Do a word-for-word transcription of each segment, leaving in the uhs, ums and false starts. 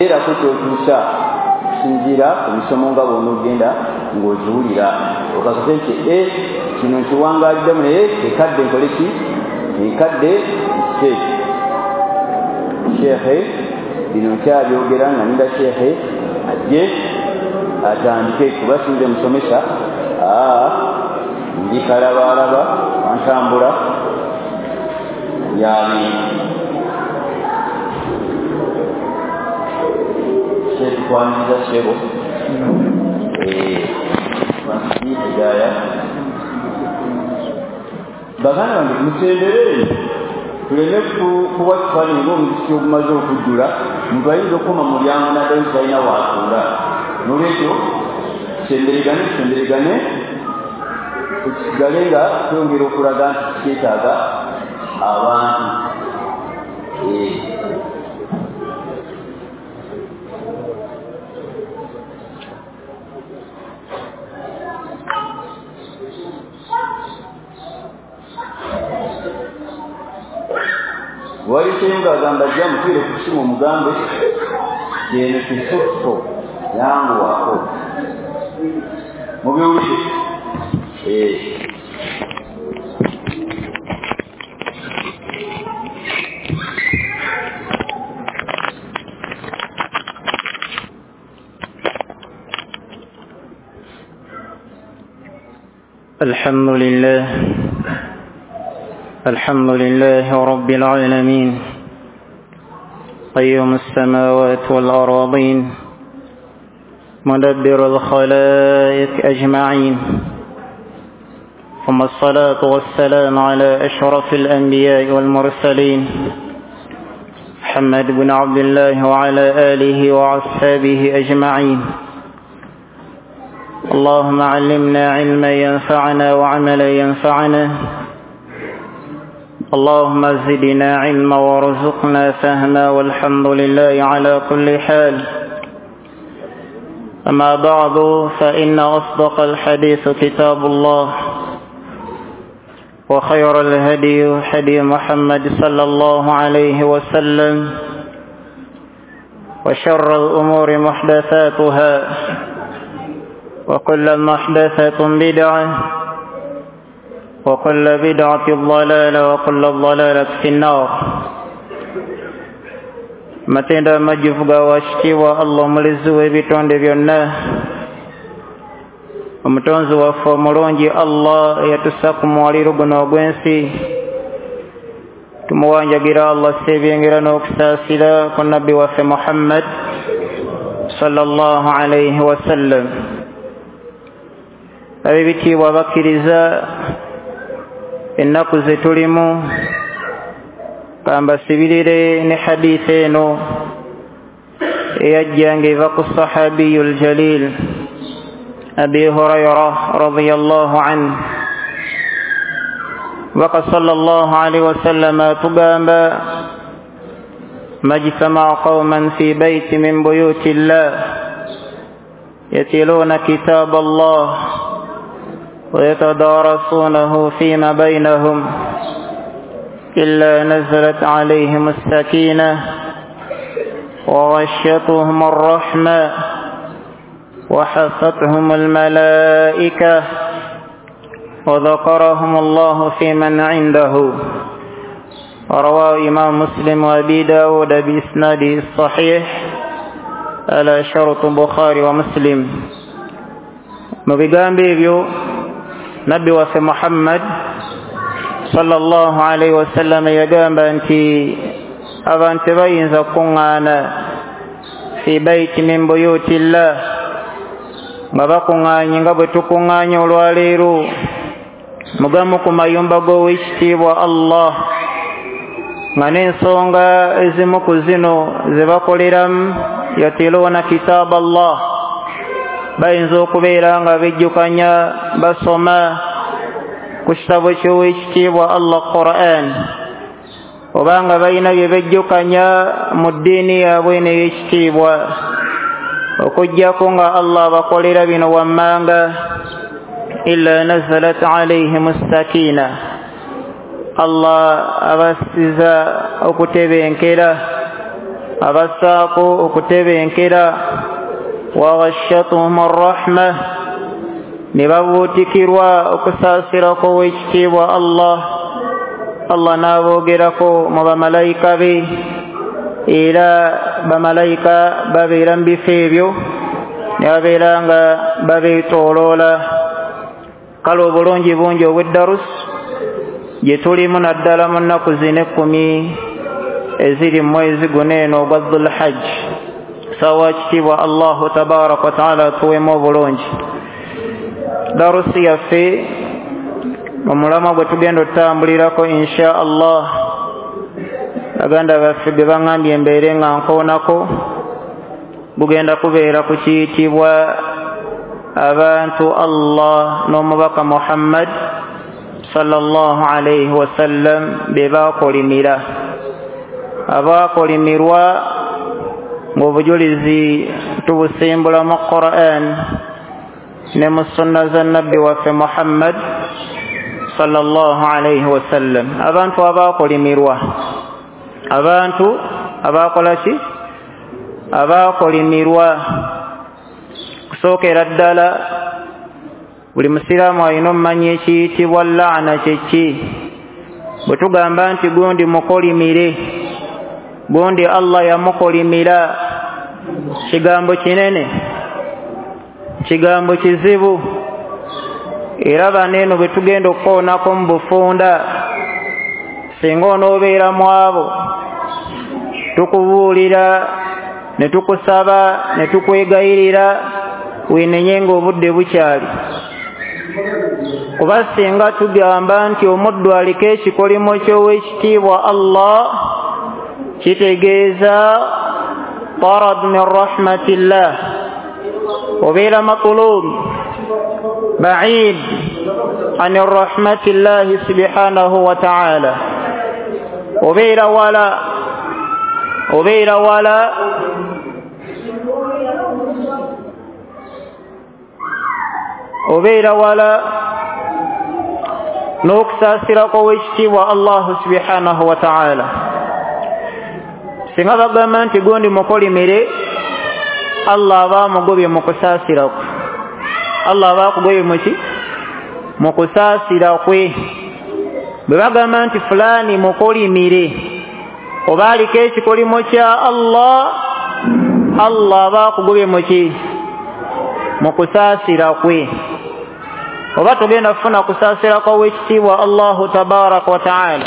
era kutuusa sinzira omusomo nga bw'onogenda ng'ozuwulira okakase nti e kino nkiwangaaliddemu naye ekadde nkole ki ekadde nse sheekhe bino nkyabyogera nga ninda sheekhe ajje atandike kuba sinze musomesa aa ndi kalabalaba wantambula yaani kwaniriza sebo kwansi hidaya bagana bange mutenderere tuleme kuba kifaananyi ng'omuziki ogumaze okujjula muntu ayinza okukoma mulyango naddala talina waatuula n'olwekyo tusemberegane tusemberegane tukisigale nga twongera okulaga nti tukyetaaga abantu wali kyenga agamba jja mutwire ku kisimu omugambe yeno kisufo yangu wako mubiwulire alhamdulillah الحمد لله رب العالمين قيوم السماوات والأراضين مدبر الخلائق أجمعين ثم الصلاة والسلام على أشرف الأنبياء والمرسلين محمد بن عبد الله وعلى آله وأصحابه أجمعين اللهم علمنا علما ينفعنا وعملا ينفعنا اللهم زدنا علما وارزقنا فهما والحمد لله على كل حال أما بعد فإن أصدق الحديث كتاب الله وخير الهدي هدي محمد صلى الله عليه وسلم وشر الأمور محدثاتها وكل محدثة بدعة وكل بدعة ضلالة وكل ضلالة في النار matenda majuvu gawashikibwa Allah omulizi w'ebitonde byonna omutonzi waffe omulungi Allah eyatussa ku mwaliiro guno ogw'ensi tumuwanjagira Allah seebyengera n'okusaasira ku nabbi waffe Muhammad sallallahu alayhi wasallam ab'ebitiibwa bakkiriza ennaku ze tulimu kambasibirire ne hadisi eno eyajjanga eva ku sahabiyul jalil abi hurayra radiyallahu anhu baka sallallahu alayhi wasallam tugamba majtama'a qauman fi bayti min buyuti llah yatiluna kitab Allah ويتدارسونه فيما بينهم إلا نزلت عليهم السكينة وغشتهم الرحمة وحفتهم الملائكة وذكرهم الله في من عنده رواه إمام مسلم وأبي داود بإسناده الصحيح على شرط البخاري ومسلم مبيغان بيبيو nabbi waffe Muhammad sallallahu alayhi wasallam yagamba nti abantu bayinza kuŋŋaana fi bayti min buyuti llah nga bakuŋŋaanye nga bwe tukuŋŋaanye olwaleero mugamu ku mayumba g'owekitiibwa Allah nga n'ensonga ezimu ku zino ze bakoleramu yatiluuna kitaaba Allah bayinza okubeera nga bejjukanya basoma ku kitabo ky'owekitiibwa Allah Quran oba nga balina bye bejjukanya mu ddiini yaabwe n'eyekitiibwa okuggyako nga Allah bakolera bino wammanga illa nazalat alayhim as-sakina Allah abasiza okutebenkera abassaako okutebenkera wa ghashatuhum arrahma ne babuutikirwa okusaasirako w'ekitiibwa Allah Allah n'aboogerako mu bamalayika be era bamalayika babeera mu bifo ebyo ne babeera nga babeetooloola. Kale obulungi bungi obw'eddarus gye tulimu naddala mu nnaku zino ekkumi eziri mu mwezi guno eno ogwa Dhul Hajj, sawa kitiibwa Allahu tabaraka wa taala atuweemu obulungi. Darusi yaffe omulamwa gwe tugenda otutambulirako insha Allah, baganda baffe gwe baŋŋambye embeere nga nkoonako, bugenda kubeera ku kiyitibwa abantu Allah n'omubaka Muhammad sallallahu alayhi wa sallam be baakolimira. Abaakolimirwa ng'obujulizi tubusimbula mu Qur'an ne mu sunna za nabbi waffe Muhammad sallallahu alayhi wa sallam. Abantu abaakolimirwa, abantu abaakola ki? Abaakolimirwa. Kusookera ddala buli musiraamu alina omumanya ekiyitibwa laana kyeki. Bwe tugamba nti gundi mukolimire, gundi Allah yamukolimira, kigambo kinene, kigambo kizibu. Era baneeno bwe tugenda okukoonako mu bufunda, singa onoobeera mu abo tukubuulira ne tukusaba ne tukwegayirira weenenye ng'obudde bukyali. Kuba singa tugamba nti omuddu aliko ekikolimo ky'owekitiibwa Allah, kitegeeza tarad min rahmatillah, obeera matlub ba'id an rahmatillahi subhanahu wa ta'ala, obeera wala obeera wala obeera wala n'okusaasirako w'ekitiibwa Allah subhanahu wa ta'ala. Singa bagamba nti gundi mukolimire, Allah aba amugobye mu kusaasira kwe. Allah aba akugobye mu ki? Mu kusaasira kwe. Bwe bagamba nti fulaani mukolimire oba aliko ekikolimo kya Allah, Allah aba akugobye mu ki? Mu kusaasira kwe. Oba tugenda kufuna kusaasira kwa w'ekitiibwa Allahu tabaraka wa ta'ala.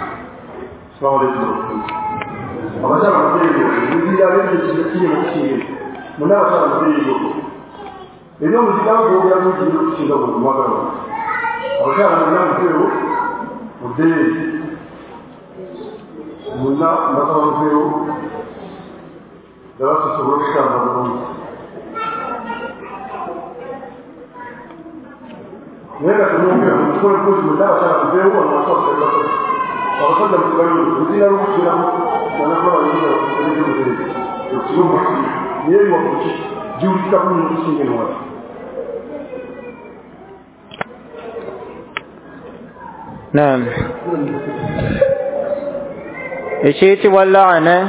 Nenda kumwambia mkono mkono mdawa sana mzee huo na watoto wake. Wakaanza mkubali kuzina ruhusa na na kwa wengine wasije mzee. Sio yeye wa kuchi juu kama ni msingi wa. Naam. Ekiti walaana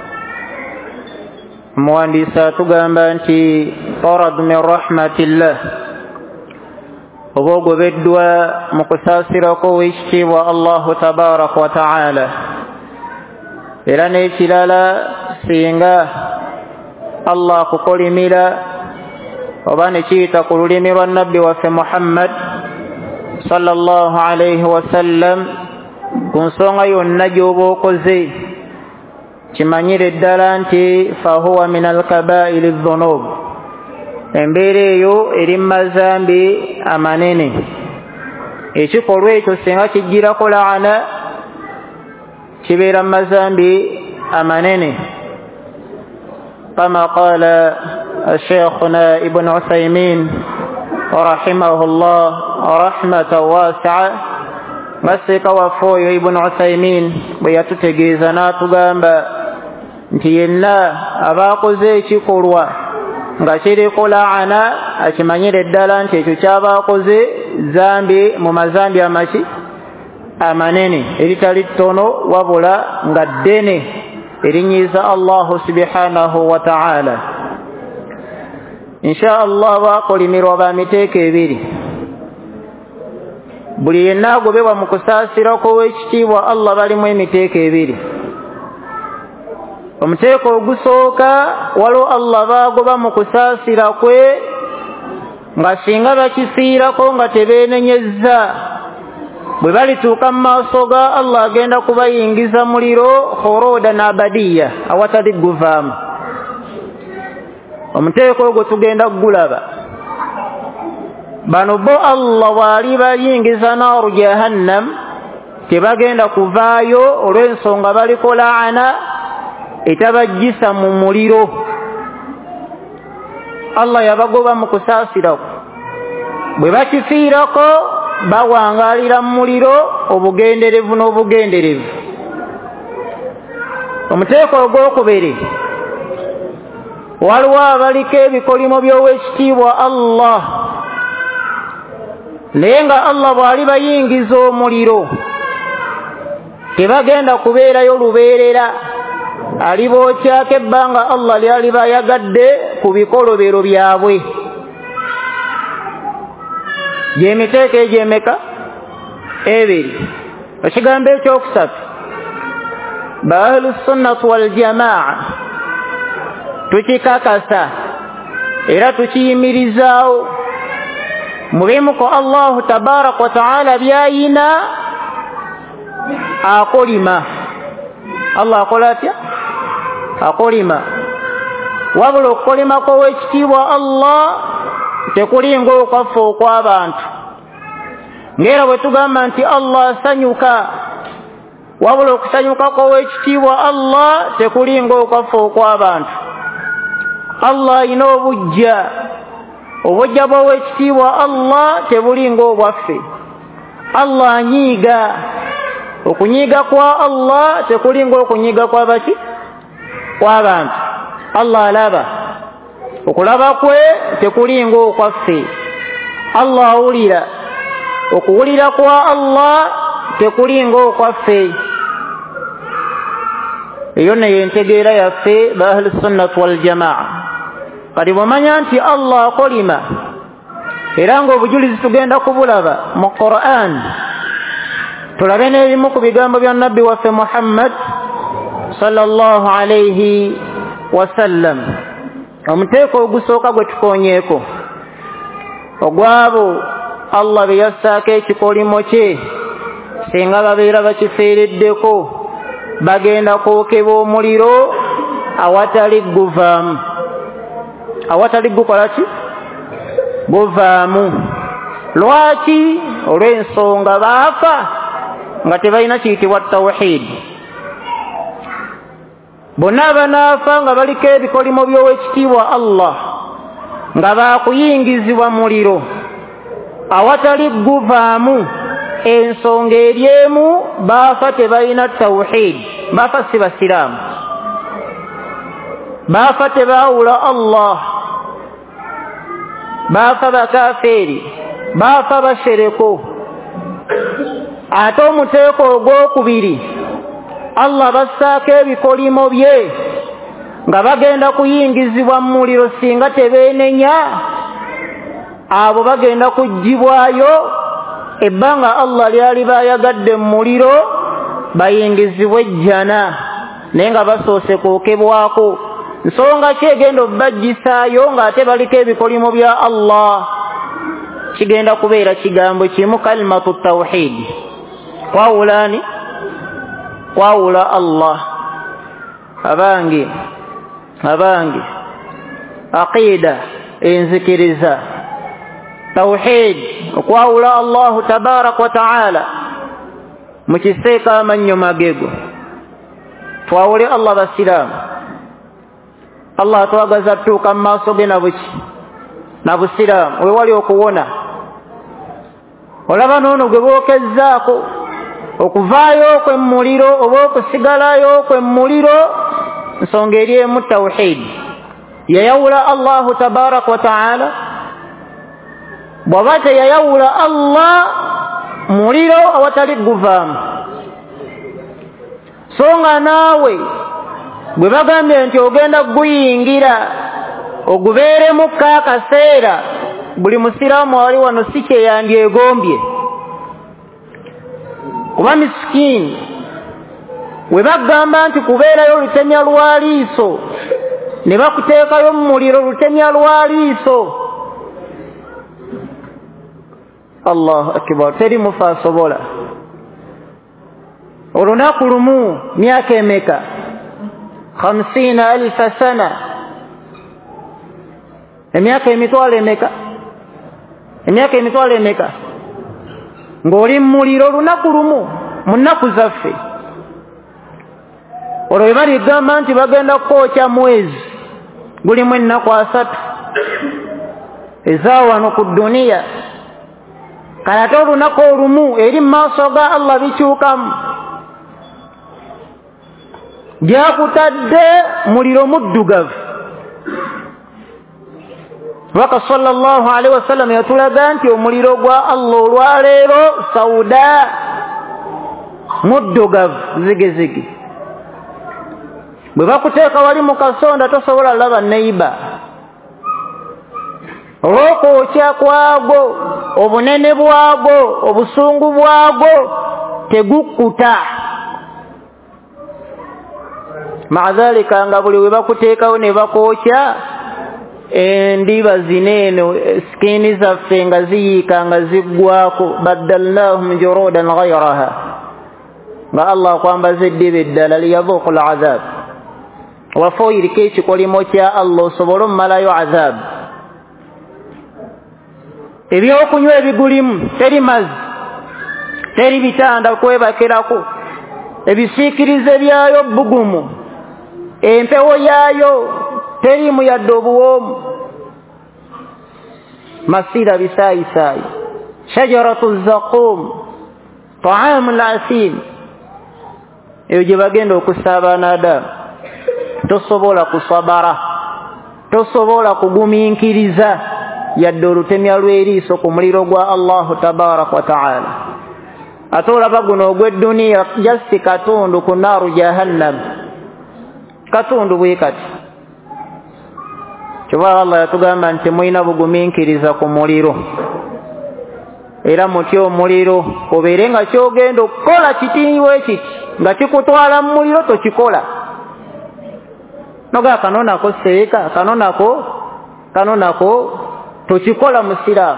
muandisa tugamba nti tarad min rahmatillah, oba ogobeddwa mu kusaasirako w'ekitiibwa Allahu tabaraka wa ta'ala. Era n'ekirala, singa Allah akukolimira oba ne kiyita ku lulimi lwa nabbi waffe Muhammad sallallahu alayhi wa sallam ku nsonga yonna gy'oba okoze, kimanyire ddala nti fahuwa min alkabairi dhunub, embeera eyo eri mu mazambi amanene. Ekikolwa ekyo singa kijjirako laana kibeera mu mazambi amanene. Kama qala sheikhuna Ibn Uthaymin rahimahullah rahmatan wasi'a, masika waffe oyo Ibn Uthaymin bwe yatutegeeza n'atugamba nti yenna abaakoze ekikolwa nga kiriko laana akimanyire ddala nti ekyo kyabaakoze zambi mu mazambi amaki amanene, eritali ttono wabula nga ddene. erinyiza Allahu subhanahu wa ta'ala. Insha Allah bakolimirwa ba miteeko ebiri. Buli yenna agobebwa mu kusaasirako w'ekitiibwa Allah balimu emiteeko ebiri. Omuteeko ogusooka waliwo Allah bagoba mu kusaasira kwe nga singa bakifiirako nga tebeenenyezza, bwe balituuka mu maaso ga Allah agenda kubayingiza muliro khorodan abadiya awatali guvaamu. Omuteeko ogwo tugenda kugulaba. Bano bo Allah bw'ali bayingiza naaru jahannam tebagenda kuvaayo olw'ensonga baliko laana etabajjisa mu muliro. Allah yabagoba mu kusaasirako. Bwe bakifiirako bawangaalira mu muliro obugenderevu n'obugenderevu. Omuteeko ogwokubiri, waliwo abaliko ebikolimo by'owekitiibwa Allah, naye nga Allah bw'ali bayingiza omuliro tebagenda kubeerayo lubeerera, alibookyako ebbanga Allah lyali bayagadde ku bikolobero byabwe. Gy'emiteeko egy'emeka? Ebiri. Ekigambo ekyokusatu, ba ahlu sunnati wal jamaa tukikakasa era tukiyimirizaawo mu bimu ko Allahu tabaraka wa ta'ala byayina akolima. Allah akola atya? Akolima. Wabula okukolima kw'owekitiibwa Allah tekulinga okwaffe okw'abantu. Ng'era bwe tugamba nti Allah asanyuka, wabula okusanyuka kw'owekitiibwa Allah tekulinga okwaffe okw'abantu. Allah alina obujja. Obujja bw'owekitiibwa Allah tebulinga obwaffe. Allah anyiiga. Okunyiiga kwa Allah tekulinga okunyiiga kw'abaki? Kw'abantu. Allah alaba. Okulaba kwe tekulinga okwaffe. Allah awulira. Okuwulira kwa Allah tekulinga okwaffe. Eyo nayo entegeera yaffe ba ahlu sunnati wal jamaa. Kati bw'omanya nti Allah akolima era ng'obujulizi tugenda kubulaba mu Qur'an, tulabe n'ebimu ku bigambo bya Nabbi waffe Muhammad sallallahu alayhi wa sallam. Omuteeko ogusooka gwe tukoonyeeko ogwabo Allah be yassaako ekikolimo kye singa babeera bakifiiriddeko bagenda kwokebwa omuliro awatali guvaamu. Awatali gukola ki? Guvaamu. Lwaki? Olw'ensonga baafa nga tebalina kiyitibwa tawhid. Bonna abanaafa nga baliko ebikolimo by'owekitiibwa Allah nga baakuyingizibwa muliro awatali guvaamu, ensonga eryemu baafa tebalina tawhid, baafa si basiraamu, baafa tebaawula Allah, baafa bakafeeri, baafa bashereko. Ate omuteeko ogwokubiri, Allah bassaako ebikolimo bye nga bagenda kuyingizibwa mu muliro singa tebeenenya, abo bagenda kuggyibwayo ebbanga Allah lyali bayagadde mu muliro bayingizibwe ejjana naye nga basoose kwokebwako. Nsonga ki egenda obbajjisaayo ng'ate baliko ebikolimo bya Allah? Kigenda kubeera kigambo kimu, kalimatu tawhid. Kwawulaani? Kwawula Allah. Abange abange aqida enzikiriza tawhid, okwawula Allahu tabaraka wa ta'ala mu kiseeka amannyo magego. Twawule Allah basiraamu. Allah atwagaza tuuka mu maaso ge na buki na busiraamu wewali okuwona. Olaba n'ono gwe bookezzaako okuvaayo kwe mu muliro oba okusigalayo kwe mu muliro, nsonga eri emu tawhid. Yayawula Allahu tabaraka wa ta'ala. Bw'aba teyayawula Allah, muliro awatali guvaamu. So nga naawe bwe bagambye nti ogenda guyingira ogubeeremu kaakaseera buli musiraamu wali wano si kyeyandyegombye kuba misikini we bagamba nti kubeerayo lutemya lwa liiso ne bakuteekayo mu muliro lutemya lwa liiso. Allahu akbar, teri mufa asobola. Olunaku lumu myaka emeka? hamsina alfa sana. Emyaka emitwalo emeka? Emyaka emitwalo emeka? Ng'oli mu muliro olunaku lumu mu nnaku zaffe. Olwo bwe baligamba nti bagenda kwokya mwezi gulimu ennaku asatu ezawano ku duniya, kale ate olunaku olumu eri mu maaso ga Allah bikyukamu. Gyakutadde muliro muddugavu. Baka sallallahu alaihi wasallam yatulaga nti omuliro gwa Allah olwaleero sauda muddugavu zigezige. Bwe bakuteeka wali mu kasonda tosobola laba neiba. Olw'okwokya kwagwo, obunene bwagwo, obusungu bwagwo tegukkuta. Maadhalika nga buli we bakuteekawo ne bakwokya endiba zineeno sikini zaffe nga ziyiika nga ziggwako, baddalnahum jurudan ghayraha, nga Allah akwambaza eddiba eddala liyadhuuqu al-adhab. Wafuuyiriko ekikolimo kya Allah osobole omumalayo adhab. Ebyokunywa ebigulimu teri mazzi, teri bitanda kwebakirako, ebisiikirize byayo bugumu, empewo yaayo terimu yadde obuwoomu, masira bisaayisaayi, shajaratu zaqum, taamu al-asim. Eyo gye bagenda okusaabana Adamu. Tosobola kusabara, tosobola kugumiikiriza yadde olutemya lw'eriiso ku muliro gwa Allahu tabaraka wa ta'ala. Ate olaba guno ogw'edduniya jasti katundu ku naaru jahannam, katundu bwe kati. Kyova Allah yatugamba nti mulina bugumiikiriza ku muliro, era mutya omuliro obeere nga kyogenda okukola kitiibwe kiti nga kikutwala mu muliro tokikola. Noga kano nako seeka, kano nako kano nako tokikola musiraamu.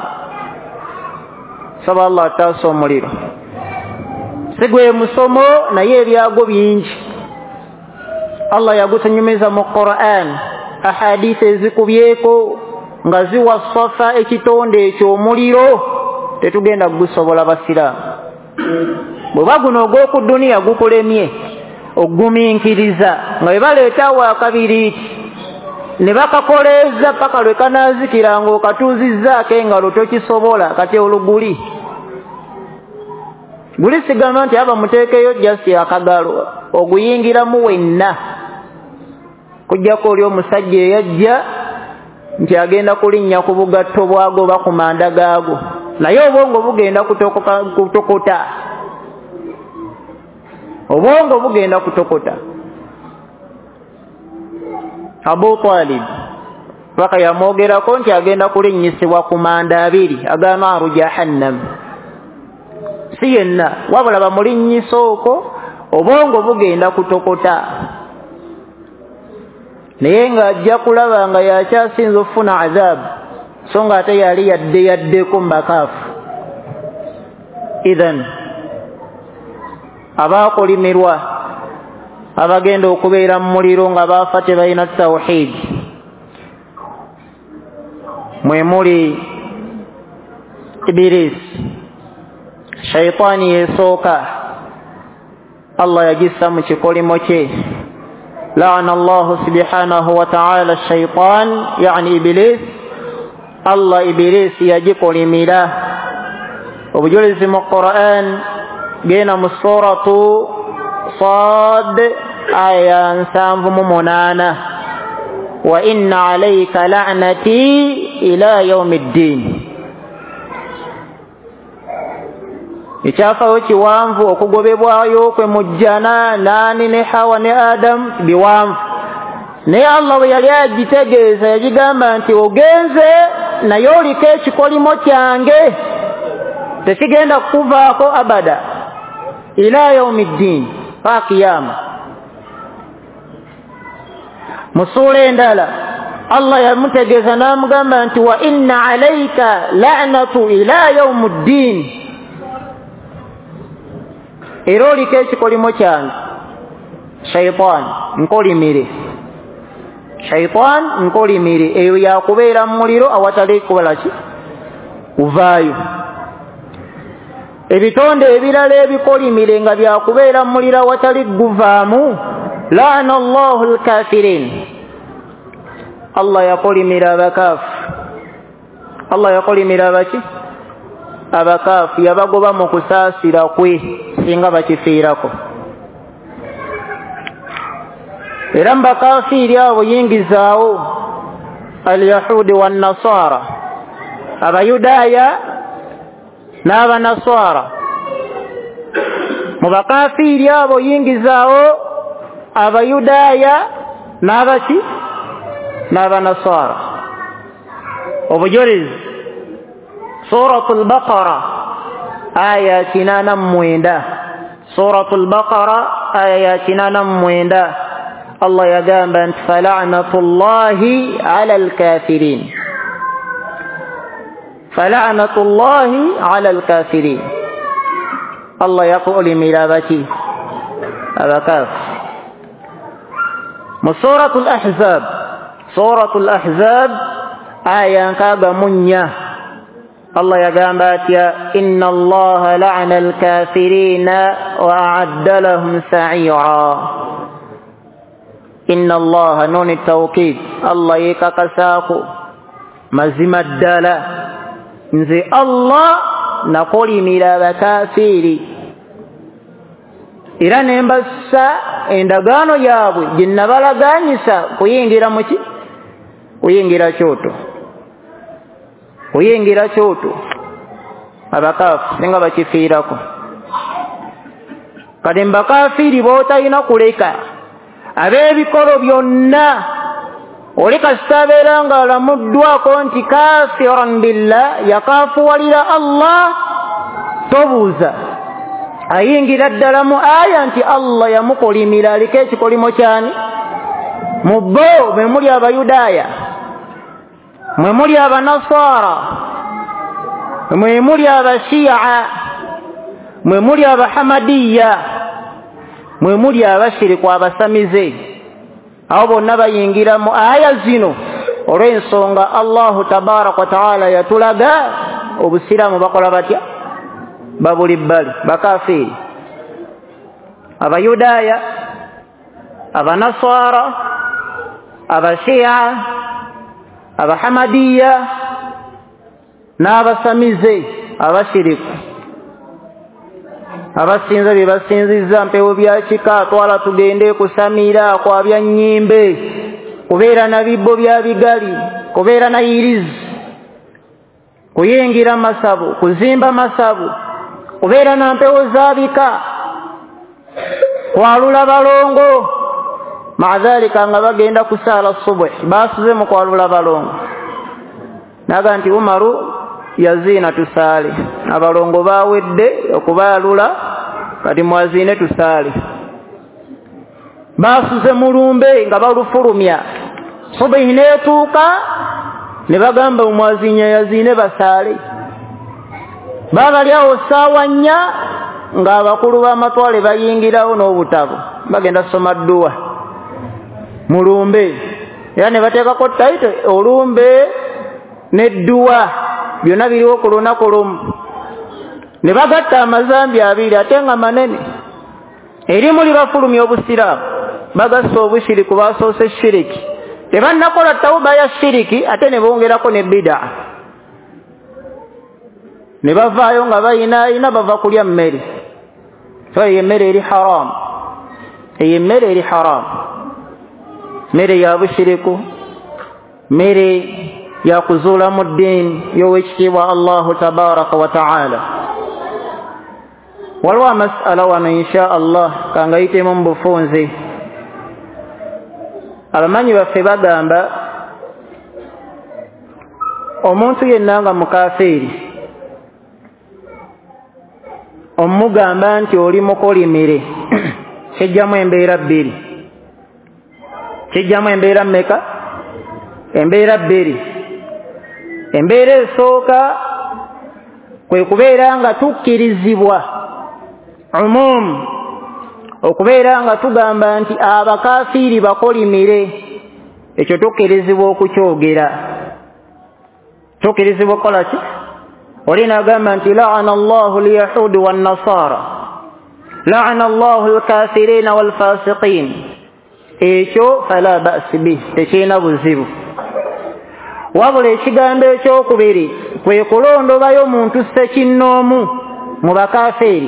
Saba Allah ataasa omuliro. Sigwe musomo naye ebyago bingi Allah yagutunyumiza mu Qur'an, ahadisi ezikubyeko nga ziwasafa ekitonde ekyo omuliro tetugenda gusobola basiraamu. Bwe guno ogw'oku duniya gukulemye ogumiikiriza nga bwe baleetawo akabiriiti ne bakakoleeza paka lwe kanaazikira ng'okatuuzizzaako engalo tokisobola, kati oluguli gulisigama nti aba muteekeyo jasi akagalo oguyingiramu wenna, kujjako oli omusajja eyajja nti agenda kulinnya ku bugatto bwago ba ku manda gaago, naye obwongo bugenda kutokota, obwongo bugenda kutokota. Abu Talib paka yamwogerako nti agenda kulinnyisibwa ku manda abiri aga naaru jahannam. Si yenna wabula bamulinnyisa okwo obwongo bugenda kutokota, naye ng'ajja kulaba nga yakyasinza okufuna adhaabu, so nga ate yali yadde yaddeko mbakaafu. Idhan abaakolimirwa abagenda okubeera mu muliro nga baafa tebalina tawhid, mwe muli Iblis, shaitaani yesooka. Allah yagissa mu kikolimo kye, laana Allahu subhanahu wa ta'ala shaitaan, yani Iblis. Allah Iblis yagikolimira. Obujulizi mu Qur'an gena mu suratu Sad aya nsanvu mu munaana, wa inna alayka la'nati ila yawmiddin. Ekyafayo kiwanvu okugobebwayo kwe mujjana nani ne Hawa ne Adam biwanvu, naye Allah bwe yali agitegeeza yagigamba nti ogenze naye oliko ekikolimo kyange tekigenda kukuvaako abada ila yaumi ddin pa kiyama. Mu suura endala Allah yamutegeeza n'amugamba nti wa inna alayka la'natu ila yaumi ddin, era oliko ekikolimo kyange shaitan nkolimire, shaitan nkolimire, eyo yakubeera mu muliro awatali kukola ki kuvaayo. Ebitonde ebirala ebikolimire nga byakubeera mu muliro awatali guvaamu, laana Allahu al-kafirin, Allah yakolimira abakaafu, Allah yakolimira abaki abakaafu, yabagoba mu kusaasira kwe singa bakifiirako. Era mbakafiiri abo yingizaawo al-yahudi wan-nasara, abayudaaya n'abanaswara. Mu bakafiiri abo yingizaawo abayudaaya n'abaki n'abanaswara. Obujulizi suratul baqara aya kinana mwenda, suratul baqara aya kinana mwenda, Allah yagamba nti fala'natullahi 'ala al-kafirin, fala'natullahi 'ala al-kafirin. Allah yakolimira abaki abakafu. Mu suratul ahzab, suratul ahzab aya nkaga munya, Allah yagamba atya inna Allaha la'ana al-kafirina wa a'adda lahum sa'ira. Inna Allaha nuni tawkid, Allah yekakasaako mazima ddala nze Allah nakolimira abakafiri era nembassa endagaano yaabwe gye nabalaganyisa kuyingira muki kuyingira kyoto kuyingira kyoto abakafu singa bakifiirako. Kale mbakafiri bootalina kuleka ab'ebikolo byonna, oli kasitabeera nga alamuddwako nti kafiran billah, yakaafuwalira Allah, tobuuza ayingira ddala mu aya nti Allah yamukolimira aliko ekikolimo kyani. Mu bo mwe muli abayudaaya, mwe muli abanaswara, mwe muli abashiya, mwe muli abahamadiya, mwe muli abashiriku abasamize. Abo bonna bayingira mu aya zino olw'ensonga Allahu tabaraka wa taala yatulaga obusiraamu bakola batya babuli bbali. Bakafiri abayudaaya, abanaswara, abashiya, abahamadiya n'abasamize abashiriku abasinza bye basinziza mpewo bya kika, twala tugende kusamira kwa bya nnyimbe, kubeera na bibbo bya bigali, kubeera na irizi, kuyingira masabu, kuzimba masabu, kubeera na mpewo za bika, kwalula balongo. Maadhalika nga bagenda kusaala subuhi basuze mu kwalula balongo, naga nti Umaru yazina tusaale, abalongo bawedde okubalula kati mwazine tusaale. Basuze mulumbe nga balufulumya, subuhi netuuka ne bagamba omwazinya yazine basaale. Babalyawo ssaawa nnya nga abakulu b'amatwale bayingirawo n'obutabo bagenda soma dduwa mulumbe, era ne bateekako ttayito olumbe n'edduwa byonna biriwo ku lunaku lumu. Ne bagatta amazambi abiri ate nga manene. Erimu libafulumya obusiraamu, bagassa obushiriku, basoose shiriki, tebannakola tawuba ya shiriki ate ne bongerako ne bidaa. Ne bavaayo nga bayinaayina bava kulya mmere, so eyo emmere eri haramu, eyo emmere eri haramu, mmere ya bushiriku, mmere ya kuzuula mu ddiini y'owekitiibwa Allahu tabaraka wa taala. Waliwo amasala wano insha Allah kangayitemu mu bufunze. abamanyi baffe bagamba omuntu yenna nga mukafiri omugamba nti oli mukolimire kijjamu embeera bbiri kijjamu embeera mmeka embeera bbiri embeera esooka kwe kubeera nga tukkirizibwa umum okubeera nga tugamba nti abakafiri bakolimire ekyo tukkirizibwa okukyogera tukkirizibwa kola ki oli nagamba nti la'ana allahu lyahudi wannasara la'ana allahu lkafirina walfasiqin ekyo fala ba'si bih tekirina buzibu wabula ekigambo ekyokubiri kwe kulondobayo omuntu sekinnoomu mu bakafiri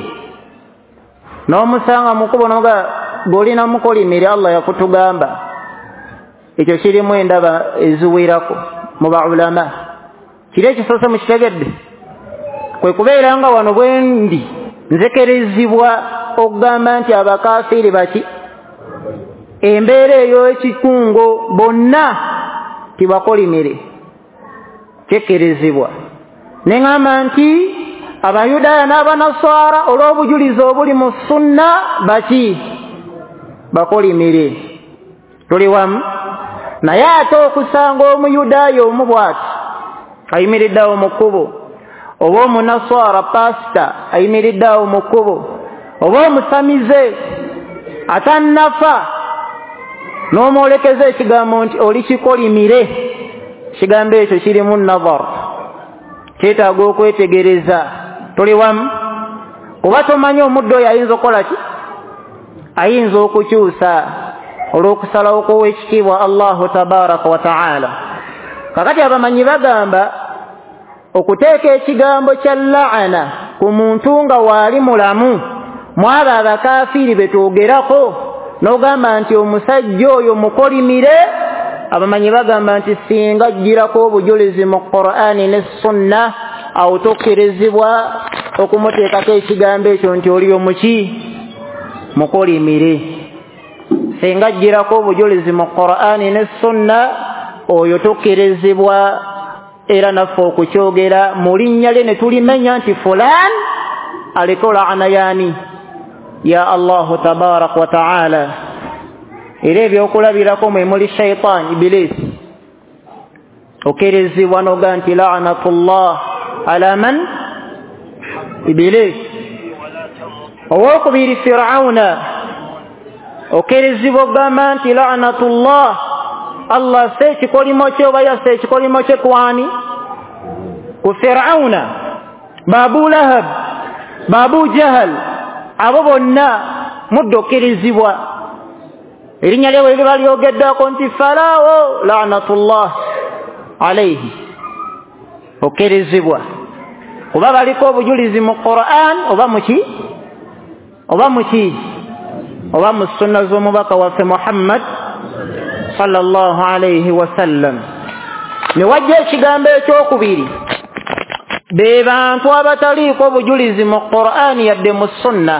n'omusanga mukubo noga golina mukolimire Allah yakutugamba ekyo kirimu endaba eziwerako mu baulama kiri ekisose mukitegedde kwe kubeera nga wano bwendi nzekerezibwa okugamba nti abakafiri baki embeera eyo ekikungo bonna tibakolimire kyekerezibwa neŋŋamba nti abayudaaya n'abanaswara olw'obujulizi obuli mu sunna baki bakolimire tuli wamu naye ate okusanga omuyudaaya omu bw'ati ayimiriddeawo mu kkubo oba omunaswara pasita ayimiriddeawo mu kkubo oba omusamize atannafa n'omwolekeza ekigambo nti oli kikolimire kigambo ekyo kirimu nazar kyetaaga okwetegereza tuli wamu kuba tomanyi omuddo oyo ayinza okukola ki ayinza okukyusa olw'okusalawo kw'owekitiibwa allahu tabaraka wa taala kakati abamanyi bagamba okuteeka ekigambo kya la'ana ku muntu nga waali mulamu mwabo abakafiri betwogerako n'ogamba nti omusajja oyo mukolimire abamanyi bagamba nti singa ajjirako obujulizi mu Qur'ani ne sunna awo tokkirizibwa okumuteekako ekigambo ekyo nti oliyo muki mukolimire singa ajjirako obujulizi mu Qur'ani ne sunna oyo tokkirizibwa era naffe okukyogera mu linnya lye ne tulimenya nti fulan aliko la'ana yaani ya allahu tabaraka wa taala era ebyokulabirako mwe muli shaitan ibilisi okerezibwa noga nti la'natullah ala man ibilisi owokubiri firauna okerezibwa ogamba nti la'natullah Allah se ekikolimo kye oba yase ekikolimo kye kwani ku firauna babu lahab babu jahal abo bonna muddo okkirizibwa erinnya lyewe liba lyogeddako nti falawo la'natullah alayhi okkirizibwa kuba baliko obujulizi mu Qur'an oba muki oba muki oba mu sunna z'omubaka waffe Muhammad sallallahu alayhi wa sallam ne wajja ekigambo ekyokubiri be bantu abataliiko obujulizi mu Qur'an yadde mu sunna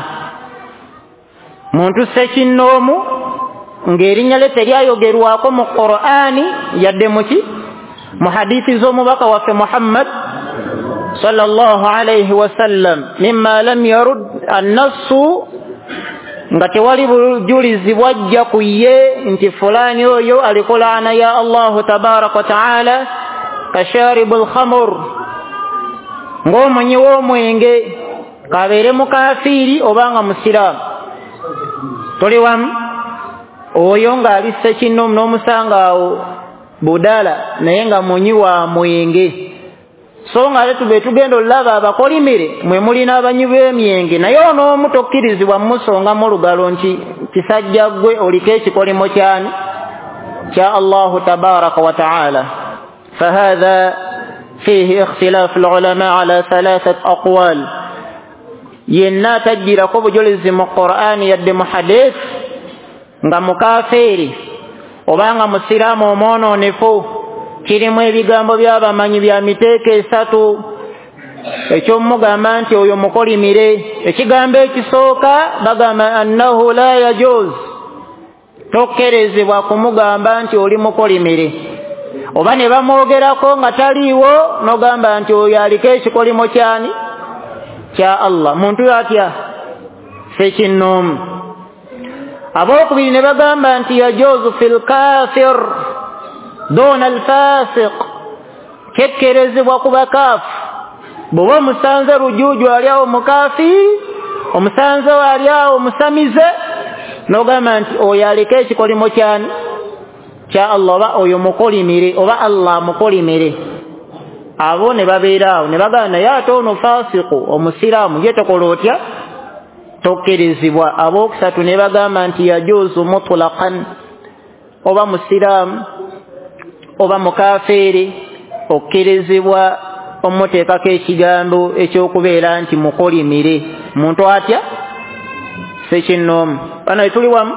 muntu sekinnoomu ng'erinnya lye teryayogerwako mu Qur'ani yadde muki mu hadithi z'omubaka waffe Muhammad sallallahu alayhi wa sallam mimma lam yarud an-nassu nga tewali bujulizi bwajja ku ye nti fulani oyo aliko laana ya allahu tabaraka wa taala kasharibul khamr ng'omunyi w'omwenge kabeere mukafiri obanga musiraamu toli wamu oyo ng'ali sekinnoomu n'omusanga awo budala naye nga munyi wa mwenge so nga ate tube tugenda olaba abakolimire mwe mulina abanywi b'emyenge naye onoomu tokkirizibwa mumusonga mu lugalo nti kisajja ggwe oliko ekikolimo kyani kya allahu tabaraka wa taala fahadha fihi ikhtilafu alulama ala thalathat aqwal yenna tajjirako bujulizi mu Qur'ani yadde mu hadith nga mukafiri obanga musiraamu omwononefu kirimu ebigambo by'abamanyi bya miteeko esatu ekyomugamba nti oyo mukolimire ekigambo ekisooka bagamba annahu la yajuz tokkerezebwa kumugamba nti oli mukolimire. Oba ne bamwogerako nga taliiwo n'ogamba nti oyo aliko ekikolimo kyani kya Allah. Muntu atya sekinnoomu. Abookubiri ne bagamba nti yajuuzu fil kaafir duna alfasiq, kekkerezebwa ku bakaafu. Bw'oba omusanze rujuuju ali awo mukaafiiri, omusanze ali awo musamize, n'ogamba nti oyo aliko ekikolimo kyani kya Allah, oba oyo mukolimire, oba Allah mukolimire. Abo ne babeera awo ne bagamba naye ate ono fasiqu, omusiraamu, ye tokola otya? Tokkerezebwa. Abookusatu ne bagamba nti yajuuzu mutlaqan, oba musiraamu oba mukafeeri okkerezebwa omuteekako ekigambo ekyokubeera nti mukolimire. Muntu atya sekinnoomu. Bano tuli wamu.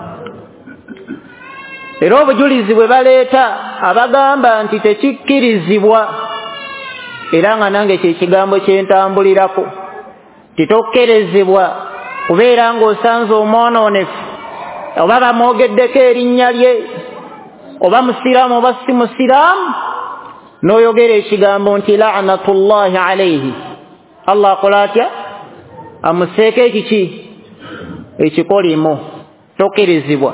Era obujulizi bwe baleeta abagamba nti tekikkirizibwa, era nga nange kye kigambo kyentambulirako, titokkerezebwa kubeera ng'osanze omwonoonefu oba bamwogeddeko erinnya lye, oba musiraamu oba si musiraamu, n'oyogera ekigambo nti la'natullahi alayhi, Allah akola atya? Amuseeko ekiki? Ekikolimo. Tokkerezebwa.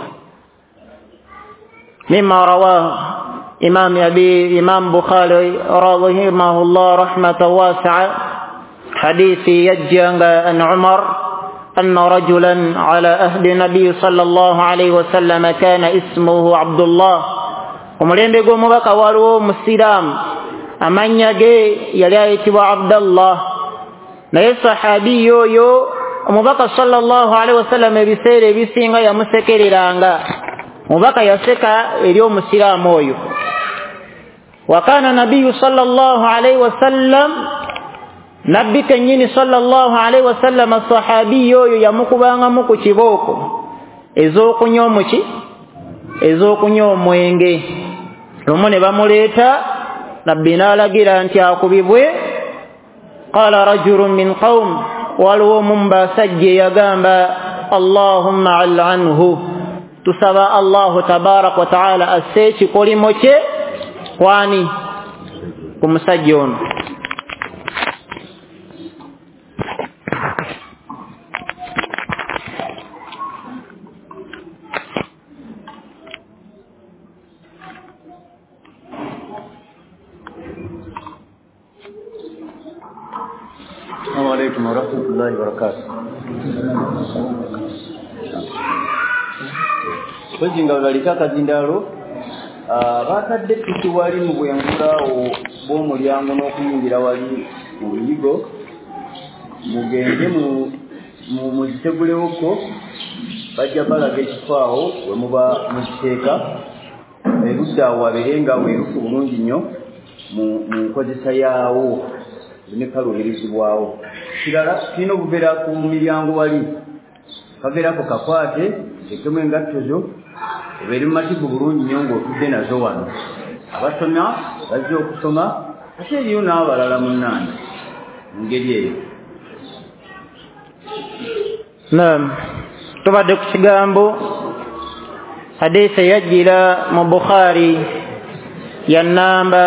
مما رواه إمام أبي إمام بخاري رحمه الله رحمة واسعة حديث يجيان عن عمر أن رجلا على أهد النبي صلى الله عليه وسلم كان اسمه عبد الله ومرين بيقول مبقى وارو مسلام أمن يجي يليت عبد الله نيس صحابي يو يو مبقى صلى الله عليه وسلم بسير بسينغا يمسكر لانغا mubaka yaseka eri omusiraamu oyo. Wakana nabiyu sallallahu alayhi wasallam, nabbi kenyini sallallahu alayhi wasallam sahabi oyo yamukubangamu ku kibooko ez'okunywa omuki ez'okunywa omwenge. Lumu ne bamuleeta, nabbi n'alagira nti akubibwe. Qala rajulun min qawm, waliwo omu mu basajja yagamba Allahumma al'anhu, tusaba Allahu tabarak wa ta'ala asse ekikolimo kye kwani ku musajja ono. Assalamu alaykum wa rahmatullahi wa barakatuh. Kujinga balika kazindalo bakadde piki wali mu bwengulawo bw'omulyango n'okuyingira wali mu buyigo mugende mu muzitegulewoko bajja balaga ekifaawo we muba mukiteeka erudda awo wabeere nga weerufu bulungi nnyo mu nkozesa yaawo ne kaluubirizibwawo. Kirala kirina okubeera ku miryango wali kabeerako kakwate tekemu engatto zo obeere mu mativu bulungi nnyo ng'otudde nazo wano. Abasoma bazze okusoma ate eriyo n'abalala munnange mu ngeri eyo. Naam, tubadde ku kigambo hadiisi eyajjira mu Bukhari ya namba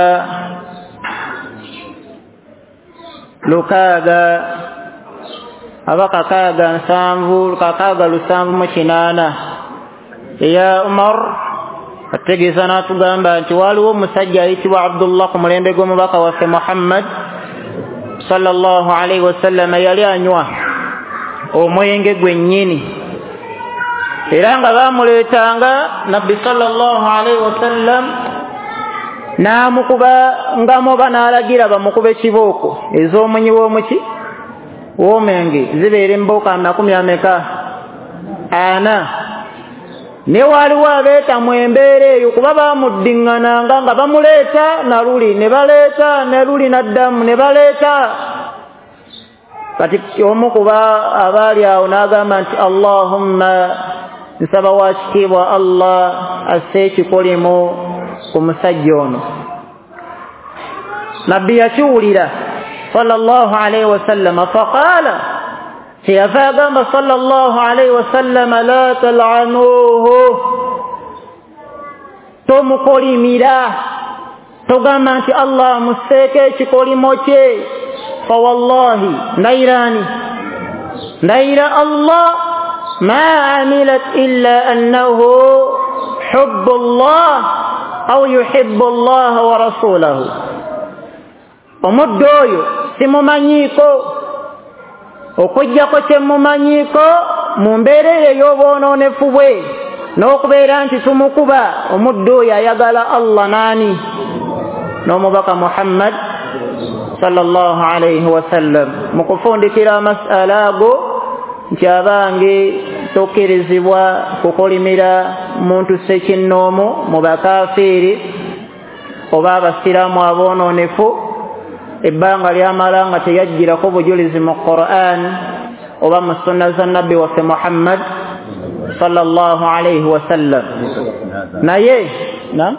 lukaaga abakakaaga nsanvu kakaaga lusanvu mu kinaana eya Umar ategeeza n'atugamba nti waliwo omusajja ayitibwa Abdullah ku mulembe gw'omubaka waffe Muhammad sallallahu alayhi wasallam yali anywa omwenge gwennyini era nga baamuleetanga nabbi sallallahu alayhi wasallam n'amukuba ngamoba n'alagira bamukube kibooko ez'omunyi w'omuki w'omwenge zibeera embooka amakumi ameka ana. Ne waliwo abeetamu embeera eyo kuba baamuddiŋŋananga nga bamuleeta na luli ne baleeta ne luli n'addamu ne baleeta. Kati omu kuba abaali awo n'agamba nti Allahumma, nsaba wa kitiibwa Allah asse ekikolimo ku musajja ono. Nabbi yakiwulira sallallahu alayhi wasallam faqaala, kyeyava agamba sallallahu alayhi wasallam la tal'anuuhu, tomukolimira togamba nti Allah museeke ekikolimo kye fa wallahi ndairani ndaira Allah ma amilat illa annahu hubbu Allah au yuhibbu Allah wa rasulahu omuddo oyo simumanyiko okujjako kyemumanyiko mu mbeera ey'obwononefu bwe n'okubeera nti tumukuba omuddo oyo ayagala Allah nani n'omubaka Muhammad sallallahu alayhi wa sallam mukufundikira mas'ala ago nti abange tokkirizibwa kukolimira muntu sekinnoomu mu bakafiiri oba abasiraamu aboononefu ebbanga lyamala nga teyajjirako bujulizi mu Qur'an oba mu sunna za nabbi waffe Muhammad sallallahu alayhi wa sallam naye na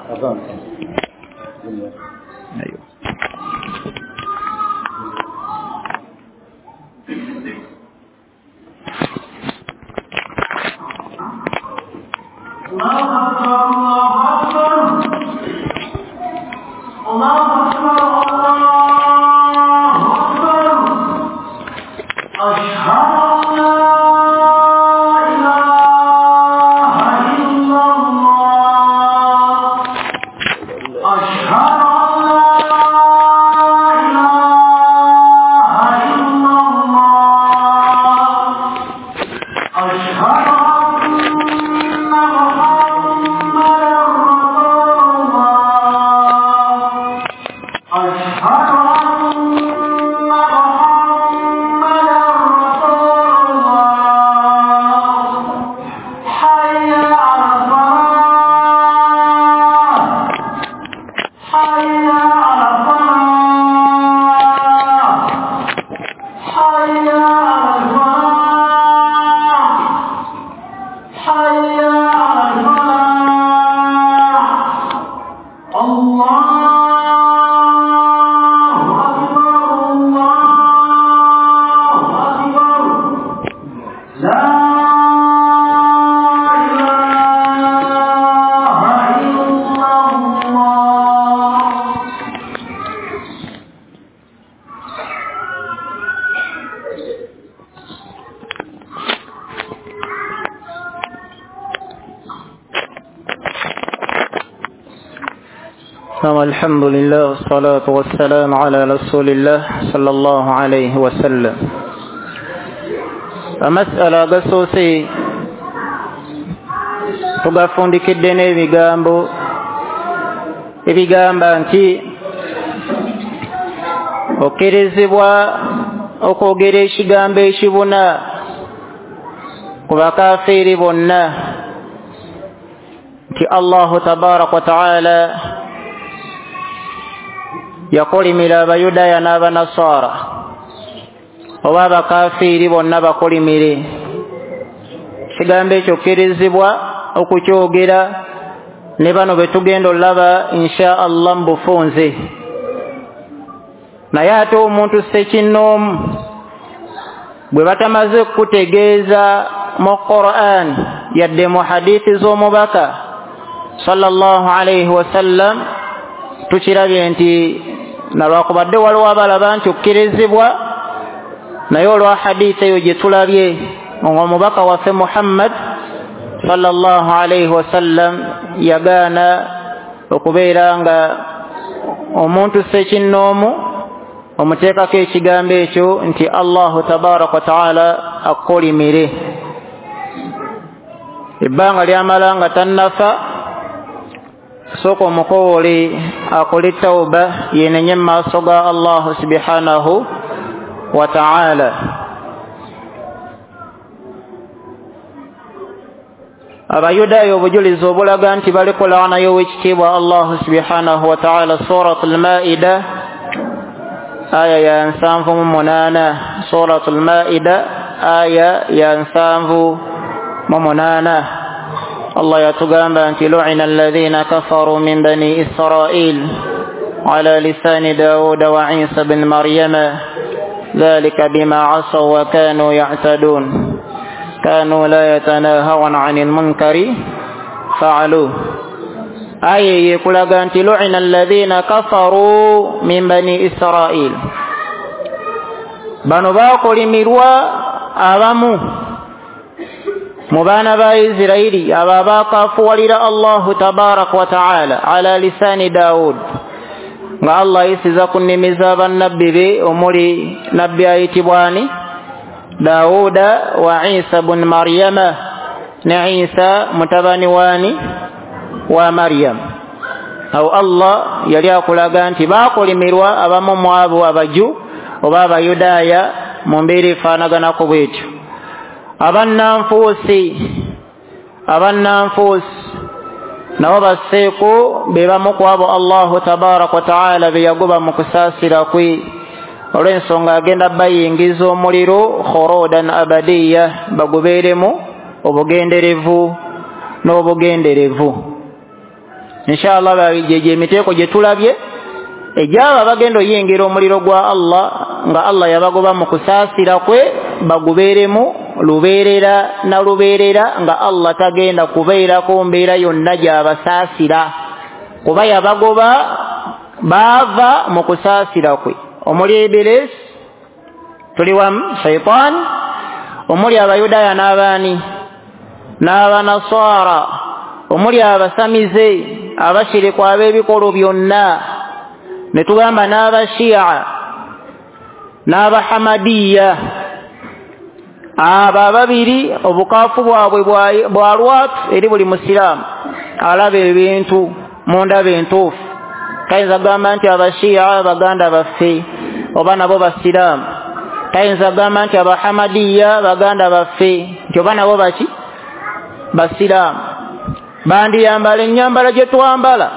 الحمد لله والصلاة والسلام على رسول الله صلى الله عليه وسلم مسألة قصوصي tugafundikidde n'ebigambo ebigamba nti okkirizibwa okwogera ekigambo ekibuna ku bakafiiri bonna nti Allahu tabaraka wa taala yakolimira abayudaaya n'abanasara oba abakafiiri bonna bakolimire ekigambo ekyo okkirizibwa okukyogera ne bano betugenda olaba insha Allah mbufunze naye ate omuntu sekinnoomu bwe batamaze kutegeeza mu Qur'an yadde mu hadithi z'omubaka sallallahu alayhi wa sallam tukirabye nti nalwakubadde waliwo abalaba nti okkirizibwa naye olwa hadithi eyo gye tulabye omubaka waffe Muhammad sallallahu alayhi wa sallam yagaana okubeera nga omuntu sekinnoomu omuteekako ekigambo ekyo nti Allahu tabaraka wa taala akkolimire ebbanga lyamala nga tannafa sooka omukowole akole tawba yenenye mu maaso ga Allahu subhanahu wa taala abayudaaya obujulizi obulaga nti baliko laana y'owekitiibwa Allahu subhanahu wa taala suratul maida aya ya nsanvu mu munaana suratul maida aya ya nsanvu mu munaana Allah yatugamba nti lu'ina alladhina kafaru min bani Israil ala lisani Daud wa Isa bin Maryama dhalika bima asaw wa kanu ya'tadun kanu la yatanahawna 'anil munkari fa'alu aye yekulaga nti lu'ina alladhina kafaru min bani Israil. Bano bakolimirwa abamu mu baana ba Isiraili aba bakafuwalira Allahu tabaraka wa ta'ala ala lisani Daud nga Allah isiza kunimiza bannabbi be omuli nabbi ayitibwani Dauda wa Isa ibn Maryama ne Isa mutabani wani wa Maryam. Aw Allah yali akulaga nti bakolimirwa abamu mu abo abaju oba abayudaaya mu mbeera efaanaganako bwetyo. Abannanfuusi abannanfuusi nabo baseeko be bamu ku abo Allahu tabaraka wa ta'ala be yagoba mu kusaasira kwe olw'ensonga agenda bayingiza omuliro khorodan abadiya bagubeeremu obugenderevu n'obugenderevu. Inshallah bajeje emiteeko gye tulabye ejaba bagenda oyingira omuliro gwa Allah nga Allah yabagoba mu kusaasira kwe bagubeeremu lubeerera na lubeerera nga Allah tagenda kubeera ku mbeera yonna gy'abasaasira kuba yabagoba baava mu kusaasira kwe omuli Iblis tuli wamu shaitan omuli abayudaaya n'abaani n'abanaswara omuli abasamize abashiriku ab'ebikolo byonna ne tugamba n'abashia n'abahamadiya aba babiri obukaafu bwabwe bwa lwatu eri buli musiraamu alaba ebintu mu ndaba entuufu. Tayinza gamba nti abashia baganda baffe oba nabo basiraamu. Tayinza gamba nti abahamadiya baganda baffe nti oba nabo baki basiraamu. Bandiyambala ennyambala gye twambala.